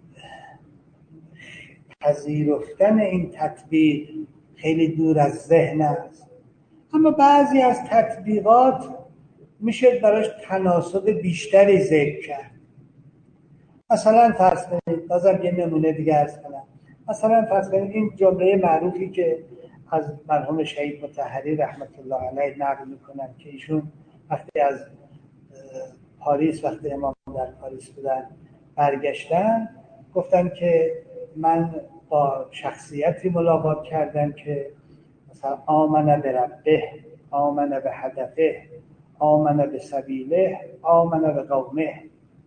پذیرفتن این تطبیق خیلی دور از ذهن است. اما بعضی از تطبیقات میشه براش تناسب بیشتری ذکر کرد. مثلا فرض کنید، بازم یه نمونه دیگه عرض کنم. مثلا فرض کنید این جمله معروفی که از مرحوم شهید مطهری رحمت الله علیه نقل میکنن که ایشون وقتی از پاریس، وقتی امام در پاریس بودن برگشتن، گفتن که من با شخصیتی ملاقات کردم که مثلا آمن به ربه، آمن به هدفه، آمن به سبیله، آمن به قومه.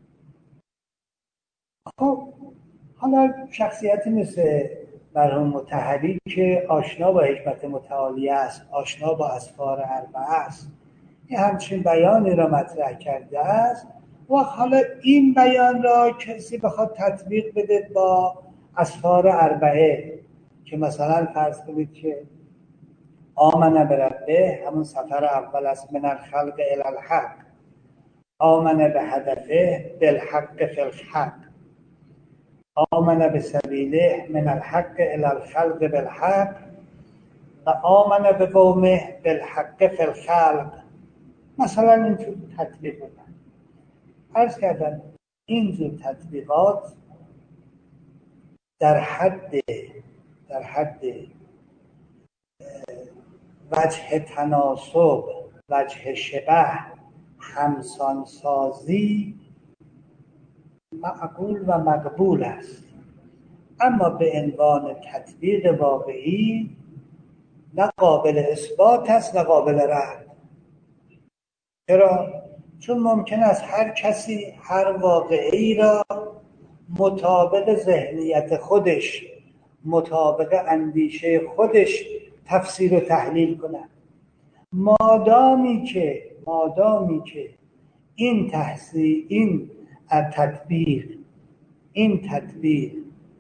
خب حالا شخصیتی مثل مرحوم مطهری که آشنا با حکمت متعالیه است، آشنا با اسفار اربعه است، یه همچین بیانی را مطرح کرده است و حالا این بیان را کسی بخواد تطبیق بده با اسفار اربعه که مثلا فرض کنید که آمن بربه همون سفر اول است، من الخلق الی الحق، آمن به هدفه بالحق فی الحق، آمن به سبیله من الحق الی الخلق بالحق و آمن به قومه بالحق فی الخلق. مثلا اینجور تطبیق بدن. عرض کردن اینجور تطبیقات در حد در حد وجه تناسب، وجه شبه، همسانسازی معقول و مقبول است، اما به عنوان تطبیق واقعی نه قابل اثبات است نه قابل رد. چرا؟ چون ممکن است هر کسی هر واقعی را مطابق ذهنیت خودش، مطابق اندیشه خودش تفسیر و تحلیل کنه. مادامی که مادامی که این تحصیل این تطبیق این تطبیق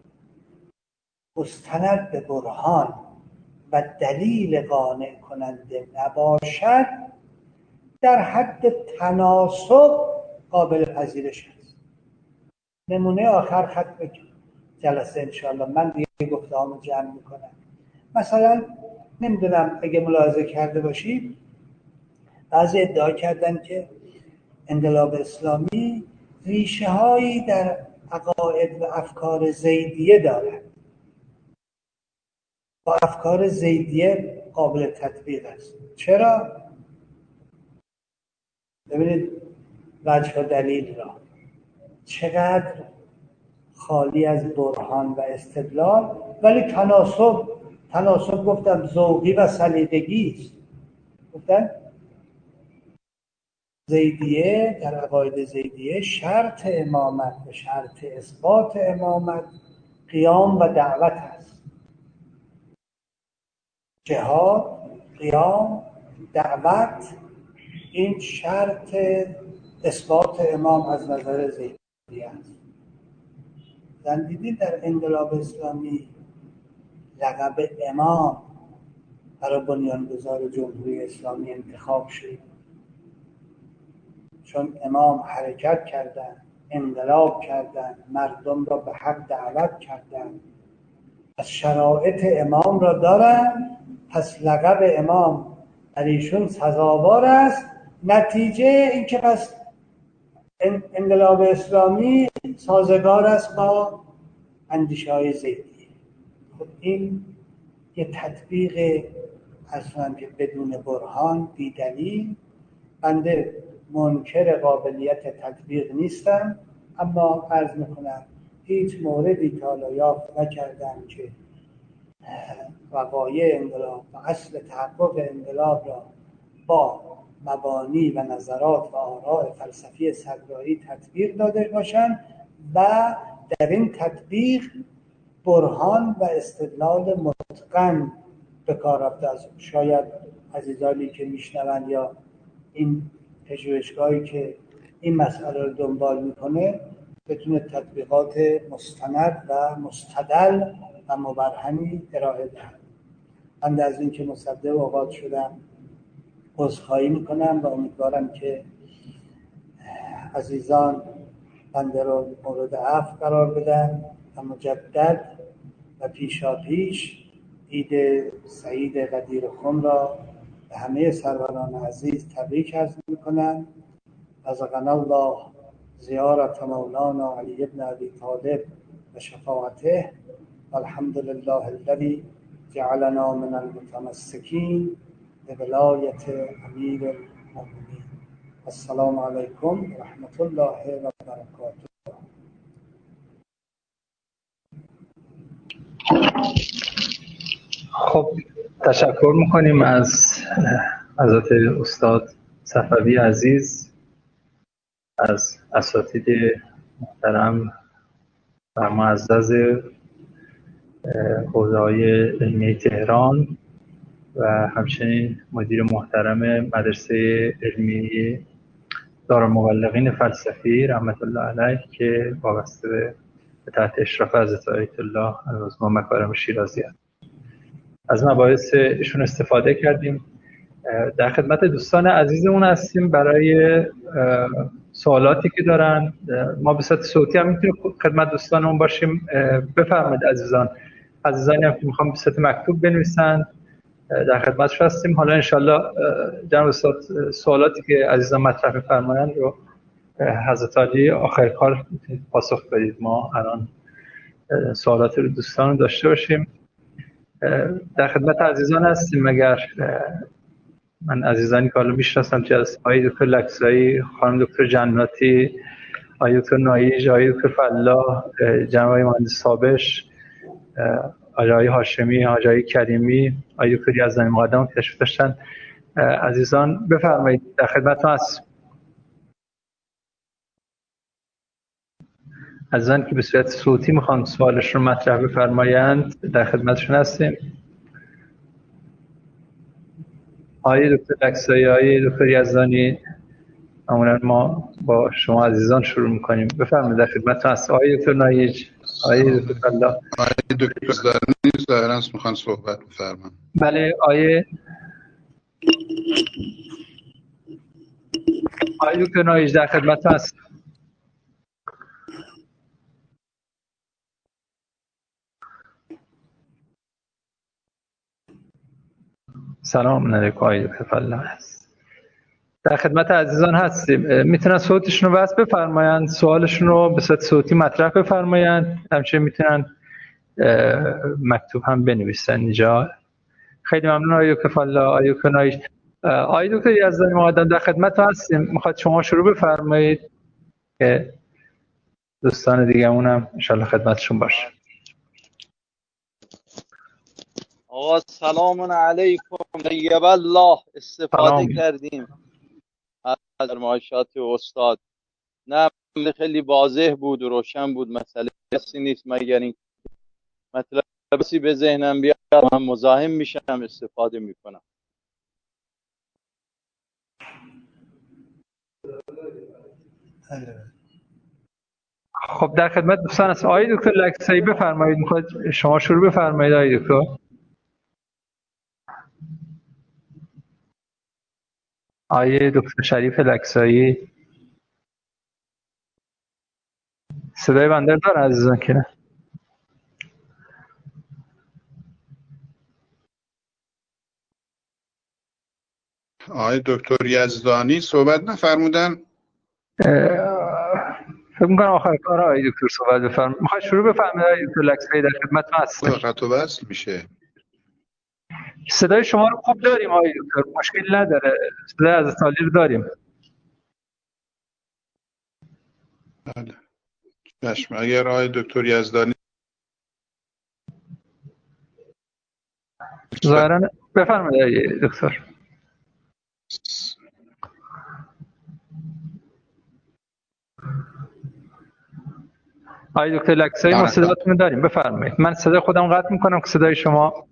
مستند به برهان و دلیل قانع کننده نباشد، در حد تناسب قابل پذیرش است. نمونه آخر ختم جلسه انشاءالله من دیگه گفتهامو جمع میکنم. مثلا نمیدونم اگه ملاحظه کرده باشید بعضی ادعا کردن که انقلاب اسلامی ریشه هایی در عقاید و افکار زیدیه دارد. با افکار زیدیه قابل تطبیق است. چرا؟ ببینید وجه و دلیل را چقدر خالی از برهان و استدلال، ولی تناسب تناسب گفتم ذوقی و سلیقگی است. گفتن زیدیه در عقاید زیدیه شرط امامت و شرط اثبات امامت قیام و دعوت است. جهاد، قیام، دعوت این شرط اثبات امام از نظر زیدیه است. زن دیدید در انقلاب اسلامی لقب امام برای بنیانگذار جمهوری اسلامی انتخاب شد، چون امام حرکت کردن، انقلاب کردن، مردم را به حق دعوت کردن، از شرایط امام را دارن، پس لقب امام در ایشون سزاوار است. نتیجه اینکه پس انقلاب اسلامی سازگار است با اندیشه های زیدی. خب این یه تطبیق اصلا که بدون برهان، بی دلیل. بنده منکر قابلیت تطبیق نیستم، اما عرض میکنم هیچ موردی که حالا یافت نکردم که وقایع انقلاب و اصل تحقق انقلاب را با مبانی و نظرات و آراء فلسفی صدرایی تطبیق داده باشند و در این تطبیق برهان و استدلال متقن به کار رفته است. شاید عزیزانی که میشنوند یا این پژوهشگاهی که این مسئله رو دنبال میکنه بتونه تطبیقات مستند و مستدل و مبرهنی ارائه دهد. من از این که مصدق اوقات شدم عذرخواهی میکنم و امیدوارم که عزیزان بنده رو مورد عفو قرار بدن و مجدد و پیشا پیش عید سعید قدیر خم را به همه سروران عزیز تبریک عرض میکنم. رزقنا الله زیارت مولانا علی بن ابی طالب و شفاعته والحمد لله الذی جعلنا من المتمسکین بولایت امیر المؤمنین. السلام علیکم و رحمت الله و برکاته. خب تشکر میکنیم از حضرت استاد صفوی عزیز، از اساتید محترم و معزز حوزه‌های علمی تهران و همچنین مدیر محترم مدرسه علمی دارالمبلغین فلسفی رحمت الله علیه که وابسته به تحت اشراف حضرت آیت الله العظما مکارم شیرازی هست. از مباحث ایشون استفاده کردیم. در خدمت دوستان عزیزمون هستیم برای سوالاتی که دارن. ما به صورت صوتی هم میتونیم خدمت دوستانمون باشیم. بفرمایید عزیزان. عزیزانی هم که میخوام به صورت مکتوب بنویسن در خدمتش هستیم. حالا انشالله جناب استاد سوالاتی که عزیزان مطرح فرمایند رو حضرت علی آخر کار پاسخ بدید. ما الان سوالات رو دوستان رو داشته باشیم. در خدمت عزیزان هستیم. مگر من عزیزانی که حالا میشناسم جلسه های دکتر لکزایی، خانم دکتر جناتی، آقای دکتر نایج، آقای دکتر فلاح، جناب آقای مهندس سابش، آقای هاشمی، آقای کریمی، آقای دکتر یزدانی مقدم تشریف داشتن. عزیزان بفرمایید، در خدمتتون هستیم. عزیزان که به صورت صوتی میخوان سوالش رو مطرح بفرمایند در خدمتشون هستیم. آقای دکتر لکزایی، آقای دکتر یزدانی، معمولا ما با شما عزیزان شروع میکنیم. بفرمایید در خدمتتون هستیم. آقای دکتر نایج، آقای دکتر فلاح. آقای دکتر زرنی ظاهراً میخوان صحبت بفرمایید. بله آقای آقای دکتر نایج در خدمتتون هستیم. سلام علیکم آقای دکتر فلاح. در خدمت عزیزان هستیم. میتونن صوتشون رو بس بفرمایند، سوالشون رو به صورت صوتی مطرح بفرمایند، همچنین میتونن مکتوب هم بنویسن اینجا. خیلی ممنون آقای دکتر فلاح. آقای دکتر نایج، آقای دکتر یزدانی مقدم در خدمت هستیم. میخواد شما شروع بفرمایید که دوستان دیگه‌مون هم ان شاء الله خدمتشون باشه. آقا سلام علیکم. طیب الله. استفاده سلام. کردیم از فرمایشات استاد. نه خیلی واضح بود و روشن بود. مسئله کسی نیست مگر این مطلب بسی به ذهنم بیاد من مزاحم میشم استفاده میکنم. خب در خدمت دوستان است. آقای دکتر لکسایی بفرمایید، میخواید شما شروع بفرمایید آقای دکتر. آقای دکتر شریف لکسایی صدای بنده داره عزیزان که نه؟ آقای دکتر یزدانی صحبت نفرمودن؟ فکر می‌کنم آخر کار آقای دکتر صحبت بفرمایید. میخواید شروع بفرمایید آقای دکتر لکسایی، در خدمت هستم. قطع و وصل میشه. صدای شما رو خوب داریم آقای دکتر، مشکل نداره، صدای از سالی رو داریم. بله چشم. اگر آقای دکتر یزدانی ظاهرا بفرمایید آقای دکتر. آقای دکتر لکسایی ما صداتون داریم، بفرمایید. من صدای خودم قطع میکنم که صدای شما.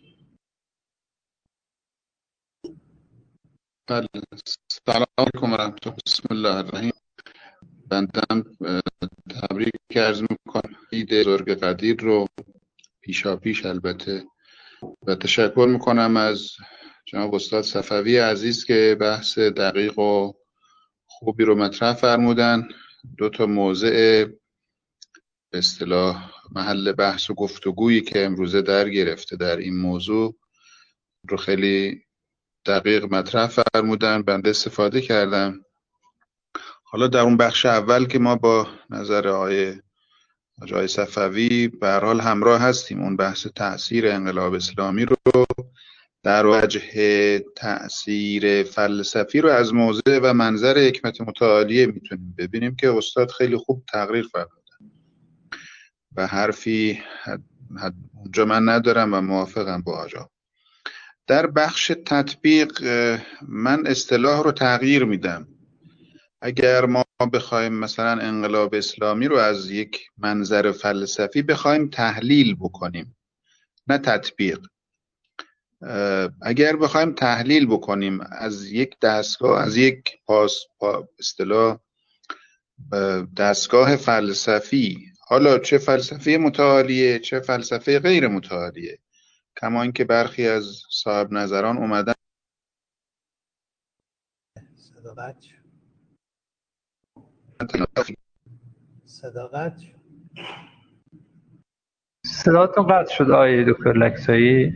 بله. سلام علیکم و رحمت الله. بسم الله الرحمن. بندم تبریک عرض میکنم عید بزرگ قدیر رو پیشا پیش البته، و تشکر میکنم از جناب استاد صفوی عزیز که بحث دقیق و خوبی رو مطرح فرمودن. دو تا موضع به اصطلاح محل بحث و گفتگویی که امروزه در گرفته در این موضوع رو خیلی دقیق مطرح فرمودن، بنده استفاده کردم. حالا در اون بخش اول که ما با نظر آقای آقای صفوی به هر حال همراه هستیم، اون بحث تأثیر انقلاب اسلامی رو در وجه تأثیر فلسفی رو از موضع و منظر حکمت متعالیه میتونیم ببینیم که استاد خیلی خوب تقریر فرمودن و حرفی اونجا من ندارم و موافقم با آقا. در بخش تطبیق من اصطلاح رو تغییر میدم. اگر ما بخوایم مثلا انقلاب اسلامی رو از یک منظر فلسفی بخوایم تحلیل بکنیم، نه تطبیق، اگر بخوایم تحلیل بکنیم از یک دستگاه، از یک پاس پا اصطلاح دستگاه فلسفی، حالا چه فلسفه متعالیه چه فلسفه غیر متعالیه، کما اینکه برخی از صاحب نظران اومدن صداقت صداقت صداتون قطع شد آقای دکتر لکسایی.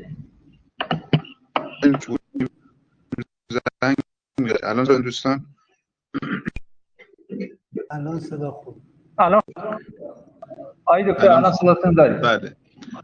الان دوستان الان صدا خوب. الان آقای دکتر الان صداتون داریم. بله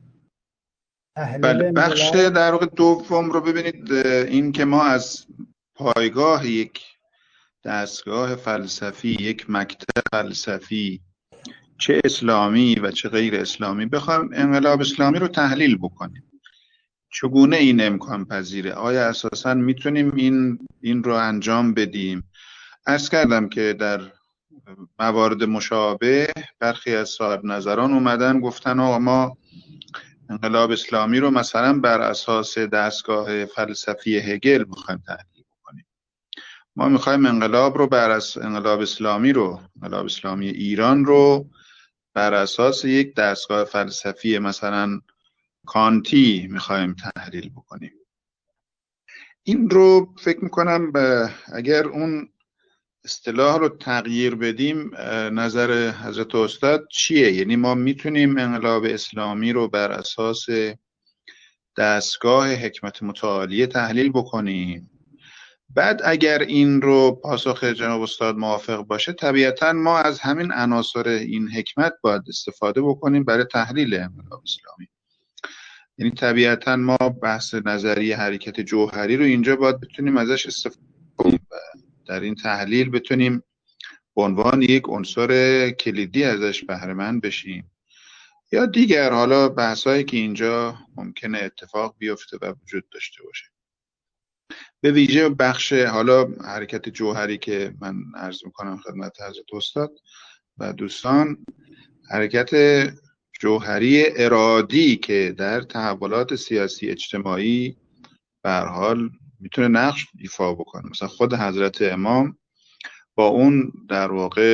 بله. بخش در واقع دوم رو ببینید، این که ما از پایگاه یک دستگاه فلسفی، یک مکتب فلسفی چه اسلامی و چه غیر اسلامی بخوایم انقلاب اسلامی رو تحلیل بکنیم، چگونه این امکان پذیره؟ آیا اساساً میتونیم این این رو انجام بدیم؟ عرض کردم که در موارد مشابه برخی از صاحب نظران اومدن گفتن آقا ما انقلاب اسلامی رو مثلا بر اساس دستگاه فلسفی هگل میخوایم تحلیل بکنیم. ما میخوایم انقلاب رو بر اساس انقلاب اسلامی رو انقلاب اسلامی ایران رو بر اساس یک دستگاه فلسفی مثلا کانتی میخوایم تحلیل بکنیم. این رو فکر میکنم اگر اون اصطلاح رو تغییر بدیم، نظر حضرت استاد چیه؟ یعنی ما میتونیم انقلاب اسلامی رو بر اساس دستگاه حکمت متعالیه تحلیل بکنیم. بعد اگر این رو پاسخ جناب استاد موافق باشه، طبیعتا ما از همین عناصر این حکمت باید استفاده بکنیم برای تحلیل انقلاب اسلامی. یعنی طبیعتا ما بحث نظریه حرکت جوهری رو اینجا باید بتونیم ازش استفاده کنیم و در این تحلیل بتونیم به عنوان یک عنصر کلیدی ازش بهره مند بشیم، یا دیگر حالا بحثایی که اینجا ممکنه اتفاق بیفته و وجود داشته باشه. به ویژه بخش حالا حرکت جوهری که من عرض میکنم خدمت حضرت استاد و دوستان، حرکت جوهری ارادی که در تحولات سیاسی اجتماعی به هر حال میتونه نقش ایفا بکنه. مثلا خود حضرت امام با اون در واقع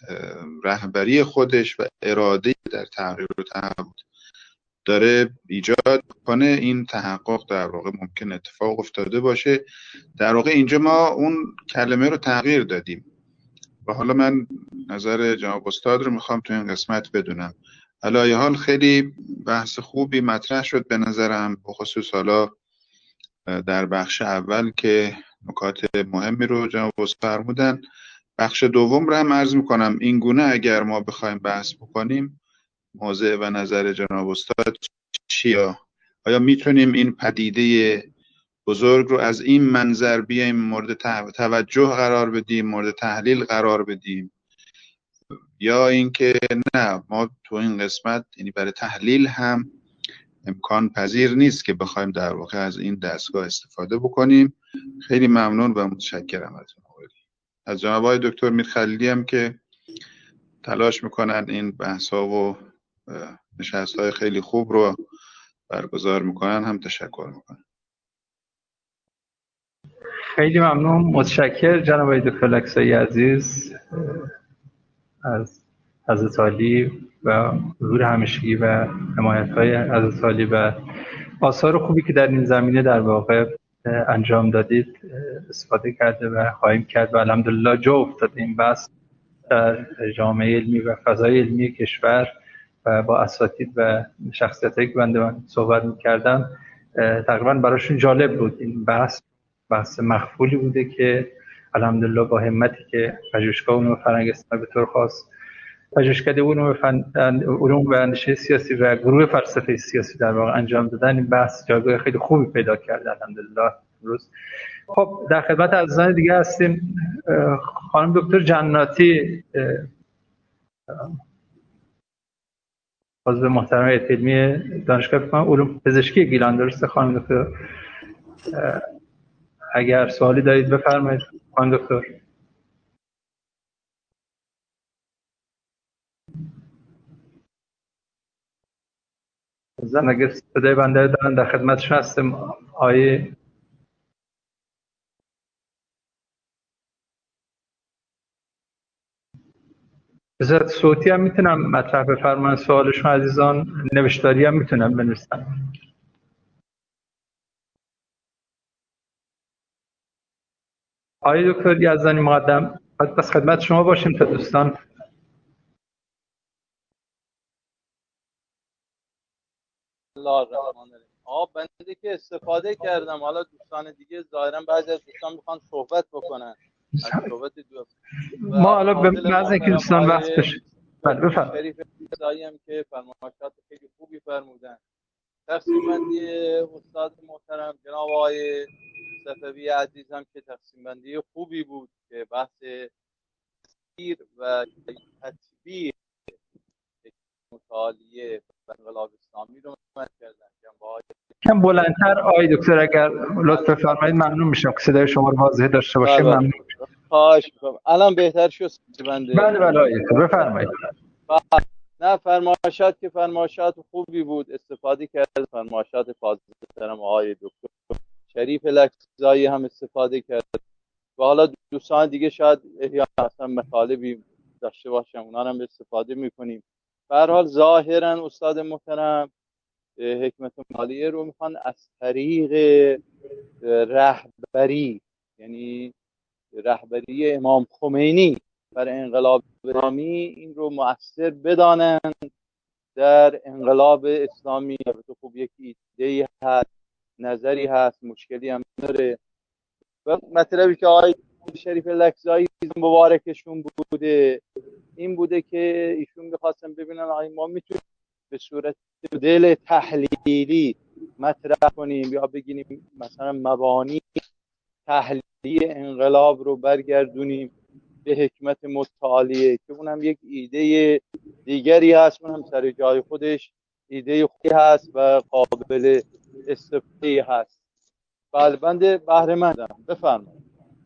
رهبری خودش و اراده در تغییر و تحول داره ایجاد کنه، این تحقق در واقع ممکن اتفاق افتاده باشه. در واقع اینجا ما اون کلمه رو تغییر دادیم و حالا من نظر جناب استاد رو میخوام تو این قسمت بدونم. علی حال خیلی بحث خوبی مطرح شد به نظرم، بخصوص حالا در بخش اول که نکات مهمی رو جناب استاد فرمودن. بخش دوم رو هم عرض میکنم این گونه اگر ما بخوایم بحث بکنیم موضع و نظر جناب استاد چیه؟ آیا میتونیم این پدیده بزرگ رو از این منظر بیایم مورد توجه قرار بدیم، مورد تحلیل قرار بدیم، یا اینکه نه ما تو این قسمت یعنی برای تحلیل هم امکان پذیر نیست که بخوایم در واقع از این دستگاه استفاده بکنیم؟ خیلی ممنون و متشکرم ازتون. از جناب آقای دکتر میرخلیلی هم که تلاش میکنن این بحث‌ها و نشست‌های خیلی خوب رو برگزار میکنن هم تشکر میکنم. خیلی ممنون، متشکر جناب آقای دکتر لکزایی عزیز از حضرت عالی و حضور همیشگی و حمایت‌های حضرت عالی و آثار خوبی که در این زمینه در واقع انجام دادید استفاده کرده و خواهیم کرد و الحمدلله جا افتاد این بحث در جامعه علمی و فضای علمی کشور و با اساتید و شخصیتایی که بنده من صحبت می‌کردم تقریبا براشون جالب بود. این بحث بحث مخفولی بوده که الحمدلله با همتی که پژوهشگاه علوم فرهنگستان به طور خاص پژوهشکده علوم فن علوم و اندیشه سیاسی و گروه فلسفه سیاسی در واقع انجام دادن این بحث جایگاه خیلی خوبی پیدا کرده الحمدلله امروز. خب در خدمت عزیزان دیگه هستیم. خانم دکتر جناتی عضو محترم هیئت علمی دانشگاه علوم پزشکی گیلان، درسته خانم دکتر؟ اگر سوالی دارید بفرمایید خانم دکتر. زن اگر صدای بنده دارن در خدمتشون هستم. آیه بذات صوتی هم میتونم مطرح بفرمایید سوالشون عزیزان، نوشتاری هم میتونم بنویسم. آیه دکتر یزدانی مقدم بس خدمت شما باشیم تا دوستان. الله الرحمن الرحیم. آه بنده که استفاده کردم، حالا دوستان دیگه ظاهرا بعضی از دوستان میخوان صحبت بکنن. صحبت دو ما حالا به محض اینکه دوستان وقت بشه بله بفرمایید. شریف لکزایی هم که فرمایشات خیلی خوبی فرمودن. تقسیم بندی استاد محترم جناب آقای صفوی عزیز هم که تقسیم بندی خوبی بود که بحث تفسیر و تطبیق مطالعه و انقلاب اسلامی رو مطرح کردن. کم بلندتر آقای دکتر اگر لطف بفرمایید ممنون میشم که صدای شما رو واضح داشته باشیم. ممنون میشم. خواهش می‌کنم. الان بهتر شد بنده. بله بله آقای دکتر بفرمایید. نه فرمایشات که فرمایشات خوبی بود، استفاده کرد. فرمایشات فاضل محترم آقای دکتر شریف لکزایی هم استفاده کرد و حالا دوستان دیگه شاید احیانا اصلا مطالبی داشته باشن اونا هم استفاده میکنیم. به هر حال ظاهرا استاد محترم حکمت مالیه رو میخوان از طریق رهبری، یعنی رهبری امام خمینی بر انقلاب اسلامی، این رو مؤثر بدانند در انقلاب اسلامی. البته خب یکی ایده‌ای هست، نظری هست، مشکلی هم داره. و مطلبی که آقای شریف لکزایی مبارکشون بوده این بوده که ایشون می‌خواستن ببینن آیا ما میتونیم به صورت مدل تحلیلی مطرح کنیم یا بگیم مثلا مبانی تحلیلی انقلاب رو برگردونیم به حکمت مطالعه، که اونم یک ایده دیگری هست، اونم سر جای خودش ایده خوبی هست و قابل استفاده هست. بله بنده بهره مندم. بفرمایید.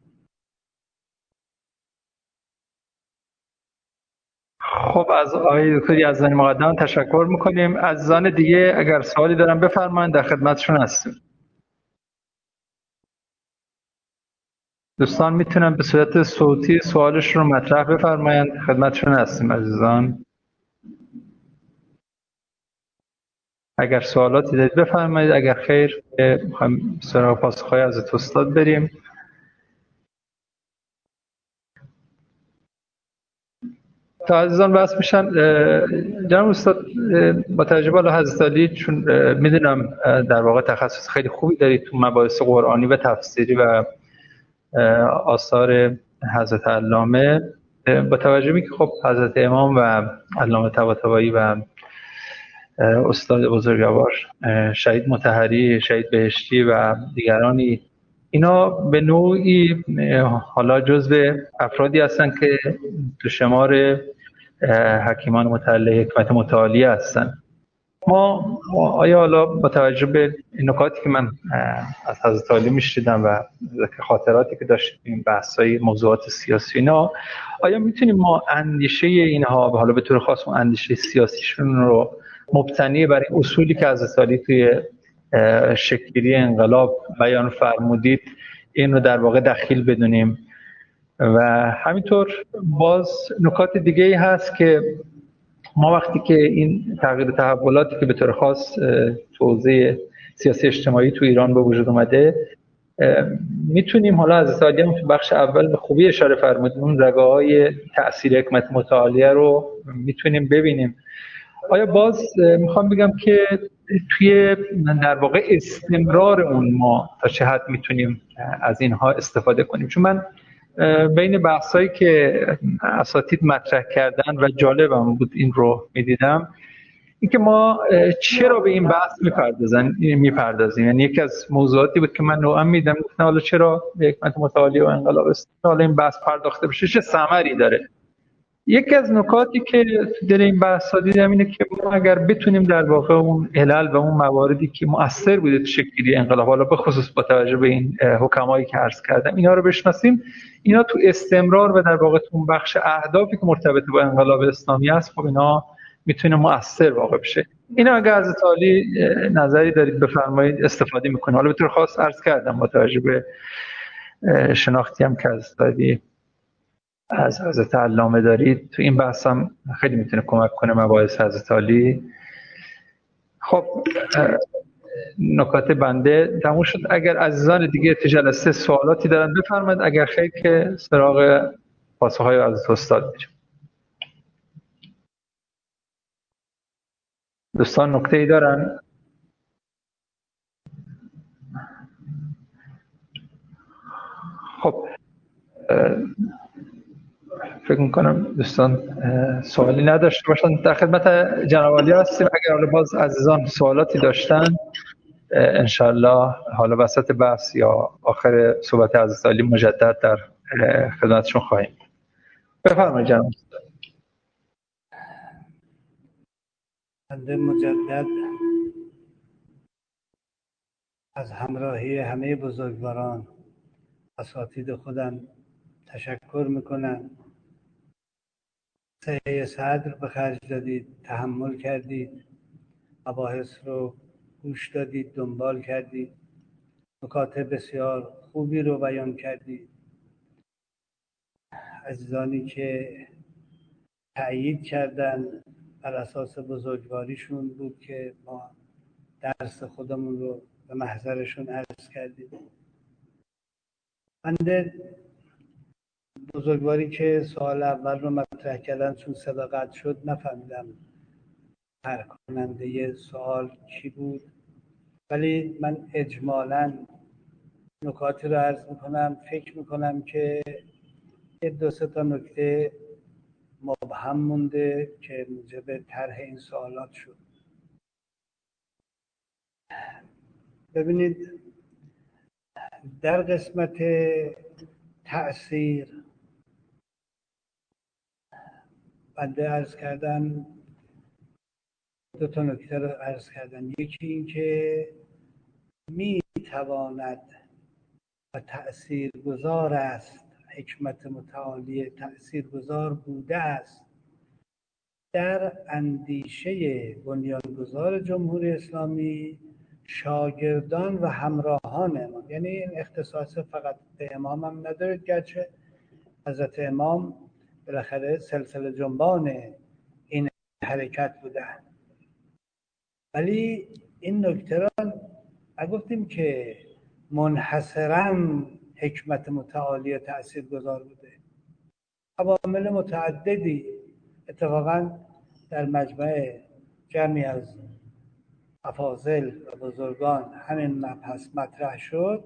خب از آقای دکتر یزدانی مقدم تشکر میکنیم. عزیزان دیگه اگر سوالی دارن بفرمایید، در خدمتشون هستیم. دوستان میتونن به صورت صوتی سوالش رو مطرح بفرمایند. خدمتشون هستیم عزیزان. اگر سوالاتی دارید بفرمایید، اگر خیر میخوایم سراغ پاسخهای از استاد بریم. تا عزیزان بحث میشن. جناب استاد با تجربه الله حضرت علی، چون میدونم در واقع تخصص خیلی خوبی دارید تو مباحث قرآنی و تفسیری و آثار حضرت علامه، با توجه به که خب حضرت امام و علامه طباطبایی و استاد بزرگوار شهید مطهری، شهید بهشتی و دیگرانی، اینا به نوعی حالا جزو افرادی هستن که تو شمار حکیمان متعلی حکمت متعالیه هستن. ما آیا حالا با توجه به نکاتی که من از حضرت علی میشنیدم و خاطراتی که داشتیم این بحث‌های موضوعات سیاسی اینا، آیا میتونیم ما اندیشه اینها و حالا به طور خاص اون اندیشه سیاسیشون رو مبتنی بر این اصولی که حضرت علی توی شکل‌گیری انقلاب بیان فرمودید این رو در واقع دخیل بدونیم؟ و همینطور باز نکات دیگه ای هست که ما وقتی که این تغییر تحولاتی که به طور خاص توزیع سیاسی اجتماعی تو ایران به وجود اومده، میتونیم حالا از علی هم تو بخش اول به خوبی اشاره فرمودیم اون رگه‌های تأثیر حکمت متعالیه رو میتونیم ببینیم. آیا باز میخوام بگم که توی در واقع استمرار اون ما تا چه حد میتونیم از اینها استفاده کنیم؟ چون من بین بحثایی که اساتید مطرح کردن و جالبم بود این رو میدیدم، اینکه ما چرا به این بحث میپردازن میپردازیم یعنی یکی از موضوعاتی بود که من نوعا میدم گفتم حالا چرا به حکمت متعالی و انقلاب حالا این بحث پرداخته بشه، چه ثمری داره. یکی از نکاتی که در این بحث دیدم اینه که ما اگر بتونیم در واقع اون علل و اون مواردی که مؤثر بوده تو شکل‌گیری انقلاب، حالا به خصوص با توجه به این حکمایی که عرض کردم، اینا رو بشناسیم، اینا تو استمرار و در واقع تو اون بخش اهدافی که مرتبط با انقلاب اسلامی است، خب اینا میتونه مؤثر واقع بشه. اینا اگر حضرت علی نظری دارید بفرمایید، استفاده میکنه. حالا به طور خاص عرض کردم با توجه به شناختی هم که حضرت علی از حضرت علامه دارید، تو این بحث هم خیلی میتونه کمک کنه مباحث حضرت علی. خب نکات بنده تموم شد. اگر عزیزان دیگه تو جلسه سوالاتی دارن بفرمایید، اگر خیر که سراغ پاسخهای از استاد میریم. دوستان نکته ای دارن؟ خب فکر میکنم دوستان سوالی نداشته باشن. در خدمت جناب عالی هستیم. اگر حالا باز عزیزان سوالاتی داشتن انشالله حالا وسط بحث یا آخر صحبت حضرت علی مجدد در خدمتشون خواهیم. بفرمایید جناب. بنده مجدد از همراهی همه بزرگواران اساتید خودم تشکر میکنم. سعی صدر به خرج دادید، تحمل کردید، مباحث رو گوش دادید، دنبال کردید، نکات بسیار خوبی رو بیان کردید. عزیزانی که تأیید کردن بر اساس بزرگواریشون بود که ما درس خودمون رو به محضرشون عرض کردیم. بنده بزرگواری که سوال اول رو مطرح کردن چون صدا قطع شد نفهمیدم هر کننده سوال کی بود، ولی من اجمالاً نکاتی رو عرض میکنم. فکر میکنم که یه دو سه تا نکته مبهم مونده که موجب طرح این سوالات شد. ببینید در قسمت تأثیر بنده عرض کردم دو تا نکته رو عرض کردم. یکی این که می تواند و تأثیر گذار است، حکمت متعالی تأثیر گذار بوده است در اندیشه بنیانگذار جمهوری اسلامی شاگردان و همراهان امام، یعنی این اختصاص فقط به امام هم نداره، گرچه حضرت امام بالاخره سلسله جنبان این حرکت بودن، ولی این نکته را نگفتیم که منحصراً حکمت متعالی تأثیر گذار بوده. عوامل متعددی اتفاقاً در مجمع جمعی از افاضل و بزرگان همین مبحث مطرح شد.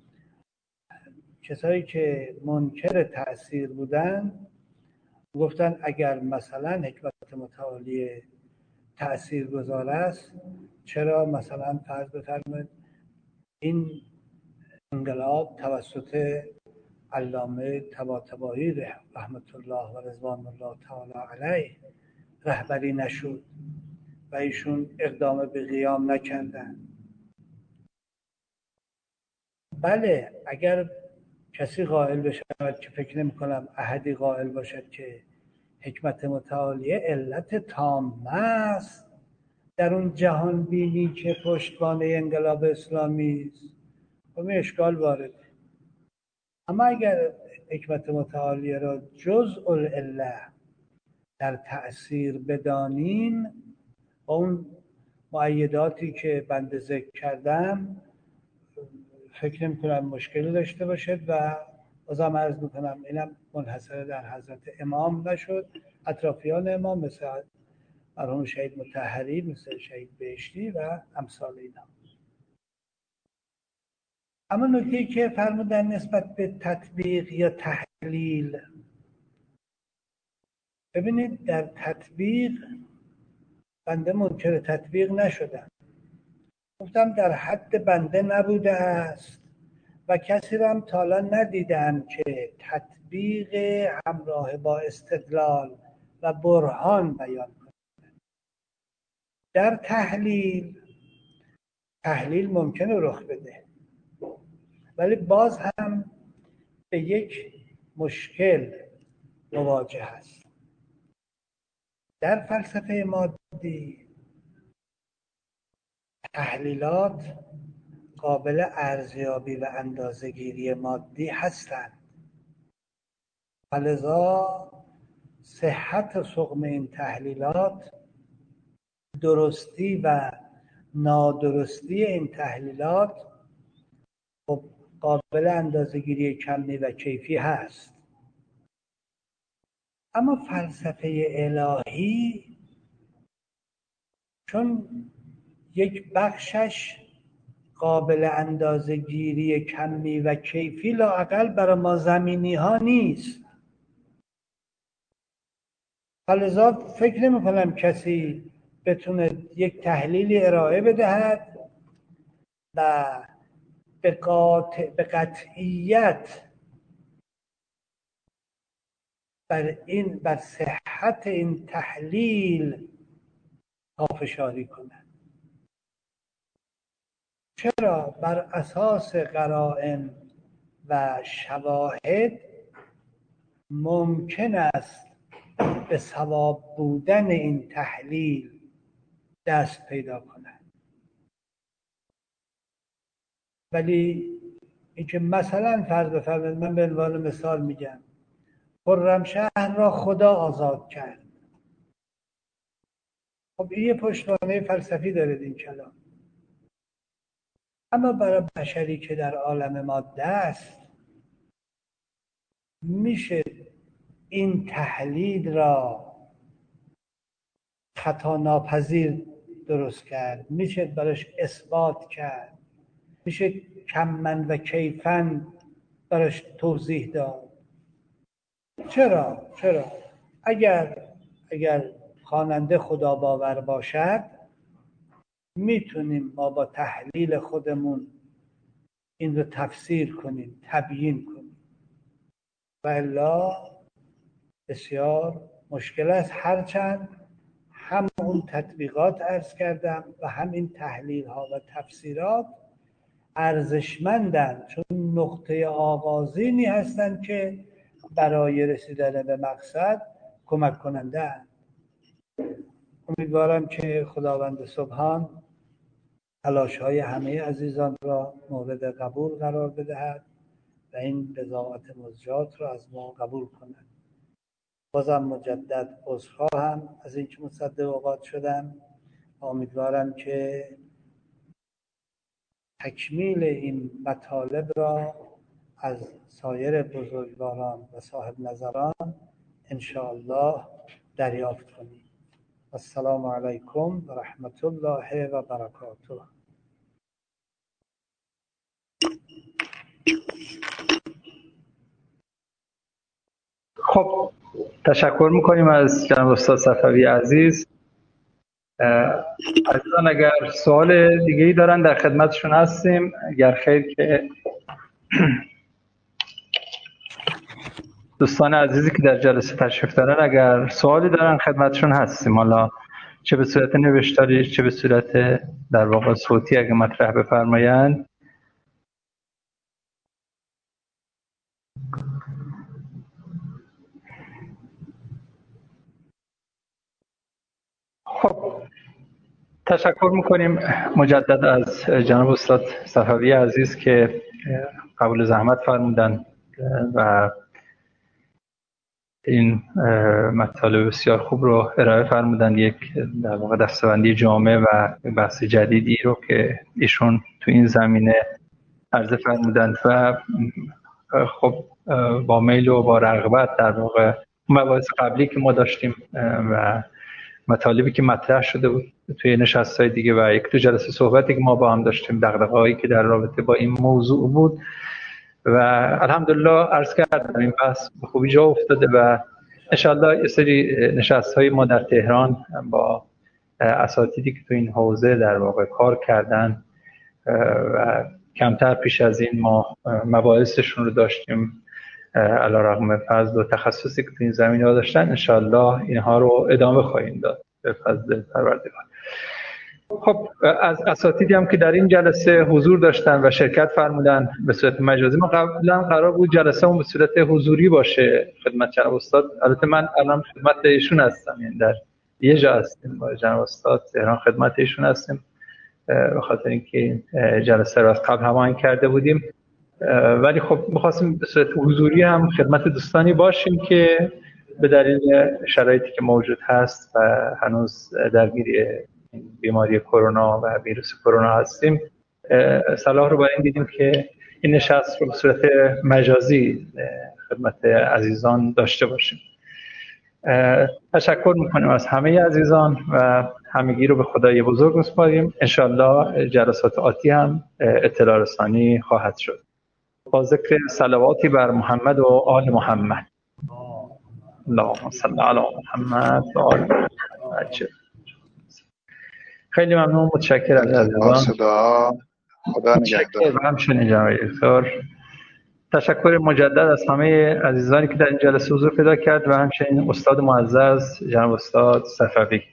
کسایی که منکر تأثیر بودن گفتن اگر مثلا حکمت متعالی تأثیر گذار است، چرا مثلا فرض بفرمایید این انقلاب توسط علامه طباطبایی رحمت الله و رضوان الله تعالی علیه رهبری نشد و ایشون اقدام به قیام نکردن؟ بله، اگر کسی قائل بشود، که فکر نمی کنم احدی قائل باشد که حکمت متعالیه علت تامه است در اون جهان بینی که پشتوانه انقلاب اسلامی است، خب اشکال وارده. اما اگر حکمت متعالیه را جزء العله در تأثیر بدانیم، اون مؤیداتی که بنده ذکر کردم، فکر نمی کنم مشکلی داشته باشد و بازم عرض میکنم اینم منحصر در حضرت امام نشد، اطرافیان امام مثل مرحوم شهید مطهری، مثل شهید بهشتی و امثال اینا. اما نکته‌ای که فرمودن نسبت به تطبیق یا تحلیل، ببینید در تطبیق بنده منکر تطبیق نشدم، گفتم در حد بنده نبوده است و کسی را هم تا حالا ندیدم که تطبیق همراه با استدلال و برهان بیان کنه. در تحلیل تحلیل ممکنه رخ بده، ولی باز هم به یک مشکل مواجه هست. در فلسفه مادی تحلیلات قابل ارزیابی و اندازه‌گیری مادی هستند، لذا صحت سقم این تحلیلات، درستی و نادرستی این تحلیلات خب قابل اندازه‌گیری کمی و کیفی هست. اما فلسفه الهی چون یک بخشش قابل اندازه‌گیری کمی و کیفی لااقل برای ما زمینی ها نیست، لذا فکر نمی کنم کسی بتونه یک تحلیلی ارائه بدهد و به قاطع به قطعیت بر این بر صحت این تحلیل پافشاری کنند. چرا؟ بر اساس قرائن و شواهد ممکن است به صواب بودن این تحلیل دست پیدا کنند. ولی اینکه مثلا فرض بفرمایید، من به عنوان مثال میگم، خرمشهر را خدا آزاد کرد. خب این یه پشتوانه فلسفی داره این کلام، اما برای بشری که در عالم ماده است میشه این تحلیل را خطا ناپذیر درست کرد، میشه براش اثبات کرد، میشه کمن و کیفن براش توضیح داد. چرا؟ چرا؟ اگر اگر خواننده خدا باور باشد، میتونیم ما با تحلیل خودمون این رو تفسیر کنیم، تبیین کنیم، و الا بسیار مشکل است. هرچند هم اون تطبیقات عرض کردم و هم این تحلیل ها و تفسیرات ارزشمندند، چون نقطه آغازینی هستند که برای رسیدن به مقصد کمک کننده اند. امیدوارم که خداوند سبحان تلاش‌های همه عزیزان را مورد قبول قرار بدهد و این بضاعت مزجات را از ما قبول کند. بازم مجدد عذرخواهم از اینکه مصدق اوقات شدم. امیدوارم که تکمیل این مطالب را از سایر بزرگواران و صاحب نظران انشاءالله دریافت کنیم. السلام علیکم و رحمت الله و برکاته. خب تشکر میکنیم از جناب استاد صفوی عزیز. عزیزان اگر سوال دیگه‌ای دارن در خدمتشون هستیم. اگر خیر که دوستان عزیزی که در جلسه تشریف دارن اگر سوالی دارن خدمتشون هستیم، حالا چه به صورت نوشتاری چه به صورت در واقع صوتی اگه مطرح بفرمایند. خب تشکر میکنیم مجدد از جناب استاد صفوی عزیز که قبول زحمت فرمودن و این مطالب بسیار خوب رو ارائه فرمودن. یک در واقع دسته‌بندی جامع و بحث جدیدی رو که ایشون تو این زمینه عرضه فرمودن و خب با میل و با رغبت در واقع مباحث قبلی که ما داشتیم و مطالبی که مطرح شده بود توی نشست‌های دیگه و یک دو جلسه صحبتی که ما با هم داشتیم، دغدغه‌هایی که در رابطه با این موضوع بود و الحمدلله عرض کردم این بحث به خوبی جا افتاده و انشاءالله یه سری نشست‌های ما در تهران با اساتیدی که تو این حوزه در واقع کار کردن و کمتر پیش از این ما مباحثشون رو داشتیم علیرغم فضل و تخصصی که تو این زمینه ها داشتن، انشاءالله اینها رو ادامه خواهیم داد به فضل پروردگار. خب از اساتیدی هم که در این جلسه حضور داشتن و شرکت فرمودن به صورت مجازی، ما قبلا قرار بود جلسه اون به صورت حضوری باشه خدمت جناب استاد. البته من الان خدمت ایشون هستم، یعنی در یه جا هستیم با جناب استاد تهران خدمت ایشون هستیم به خاطر اینکه جلسه را از قبل هماهنگ کرده بودیم، ولی خب می‌خواستیم به صورت حضوری هم خدمت دوستانی باشیم که به دلیل شرایطی که موجود هست و هنوز درگیر بیماری کرونا و ویروس کرونا هستیم، صلاح رو برای این دیدیم که این نشست رو به صورت مجازی خدمت عزیزان داشته باشیم. تشکر میکنیم از همه عزیزان و همگی رو به خدای بزرگ میسپاریم. انشالله جلسات آتی هم اطلاع رسانی خواهد شد. با ذکر صلواتی بر محمد و آل محمد. اللهم صل علی محمد و آل محمد. خیلی ممنون، متشکرم از عزیزان. خدا نگهدار. همچنین جناب دکتر. تشکر مجدد از همه عزیزانی که در این جلسه حضور پیدا کرد و همچنین استاد معزز جناب استاد صفوی.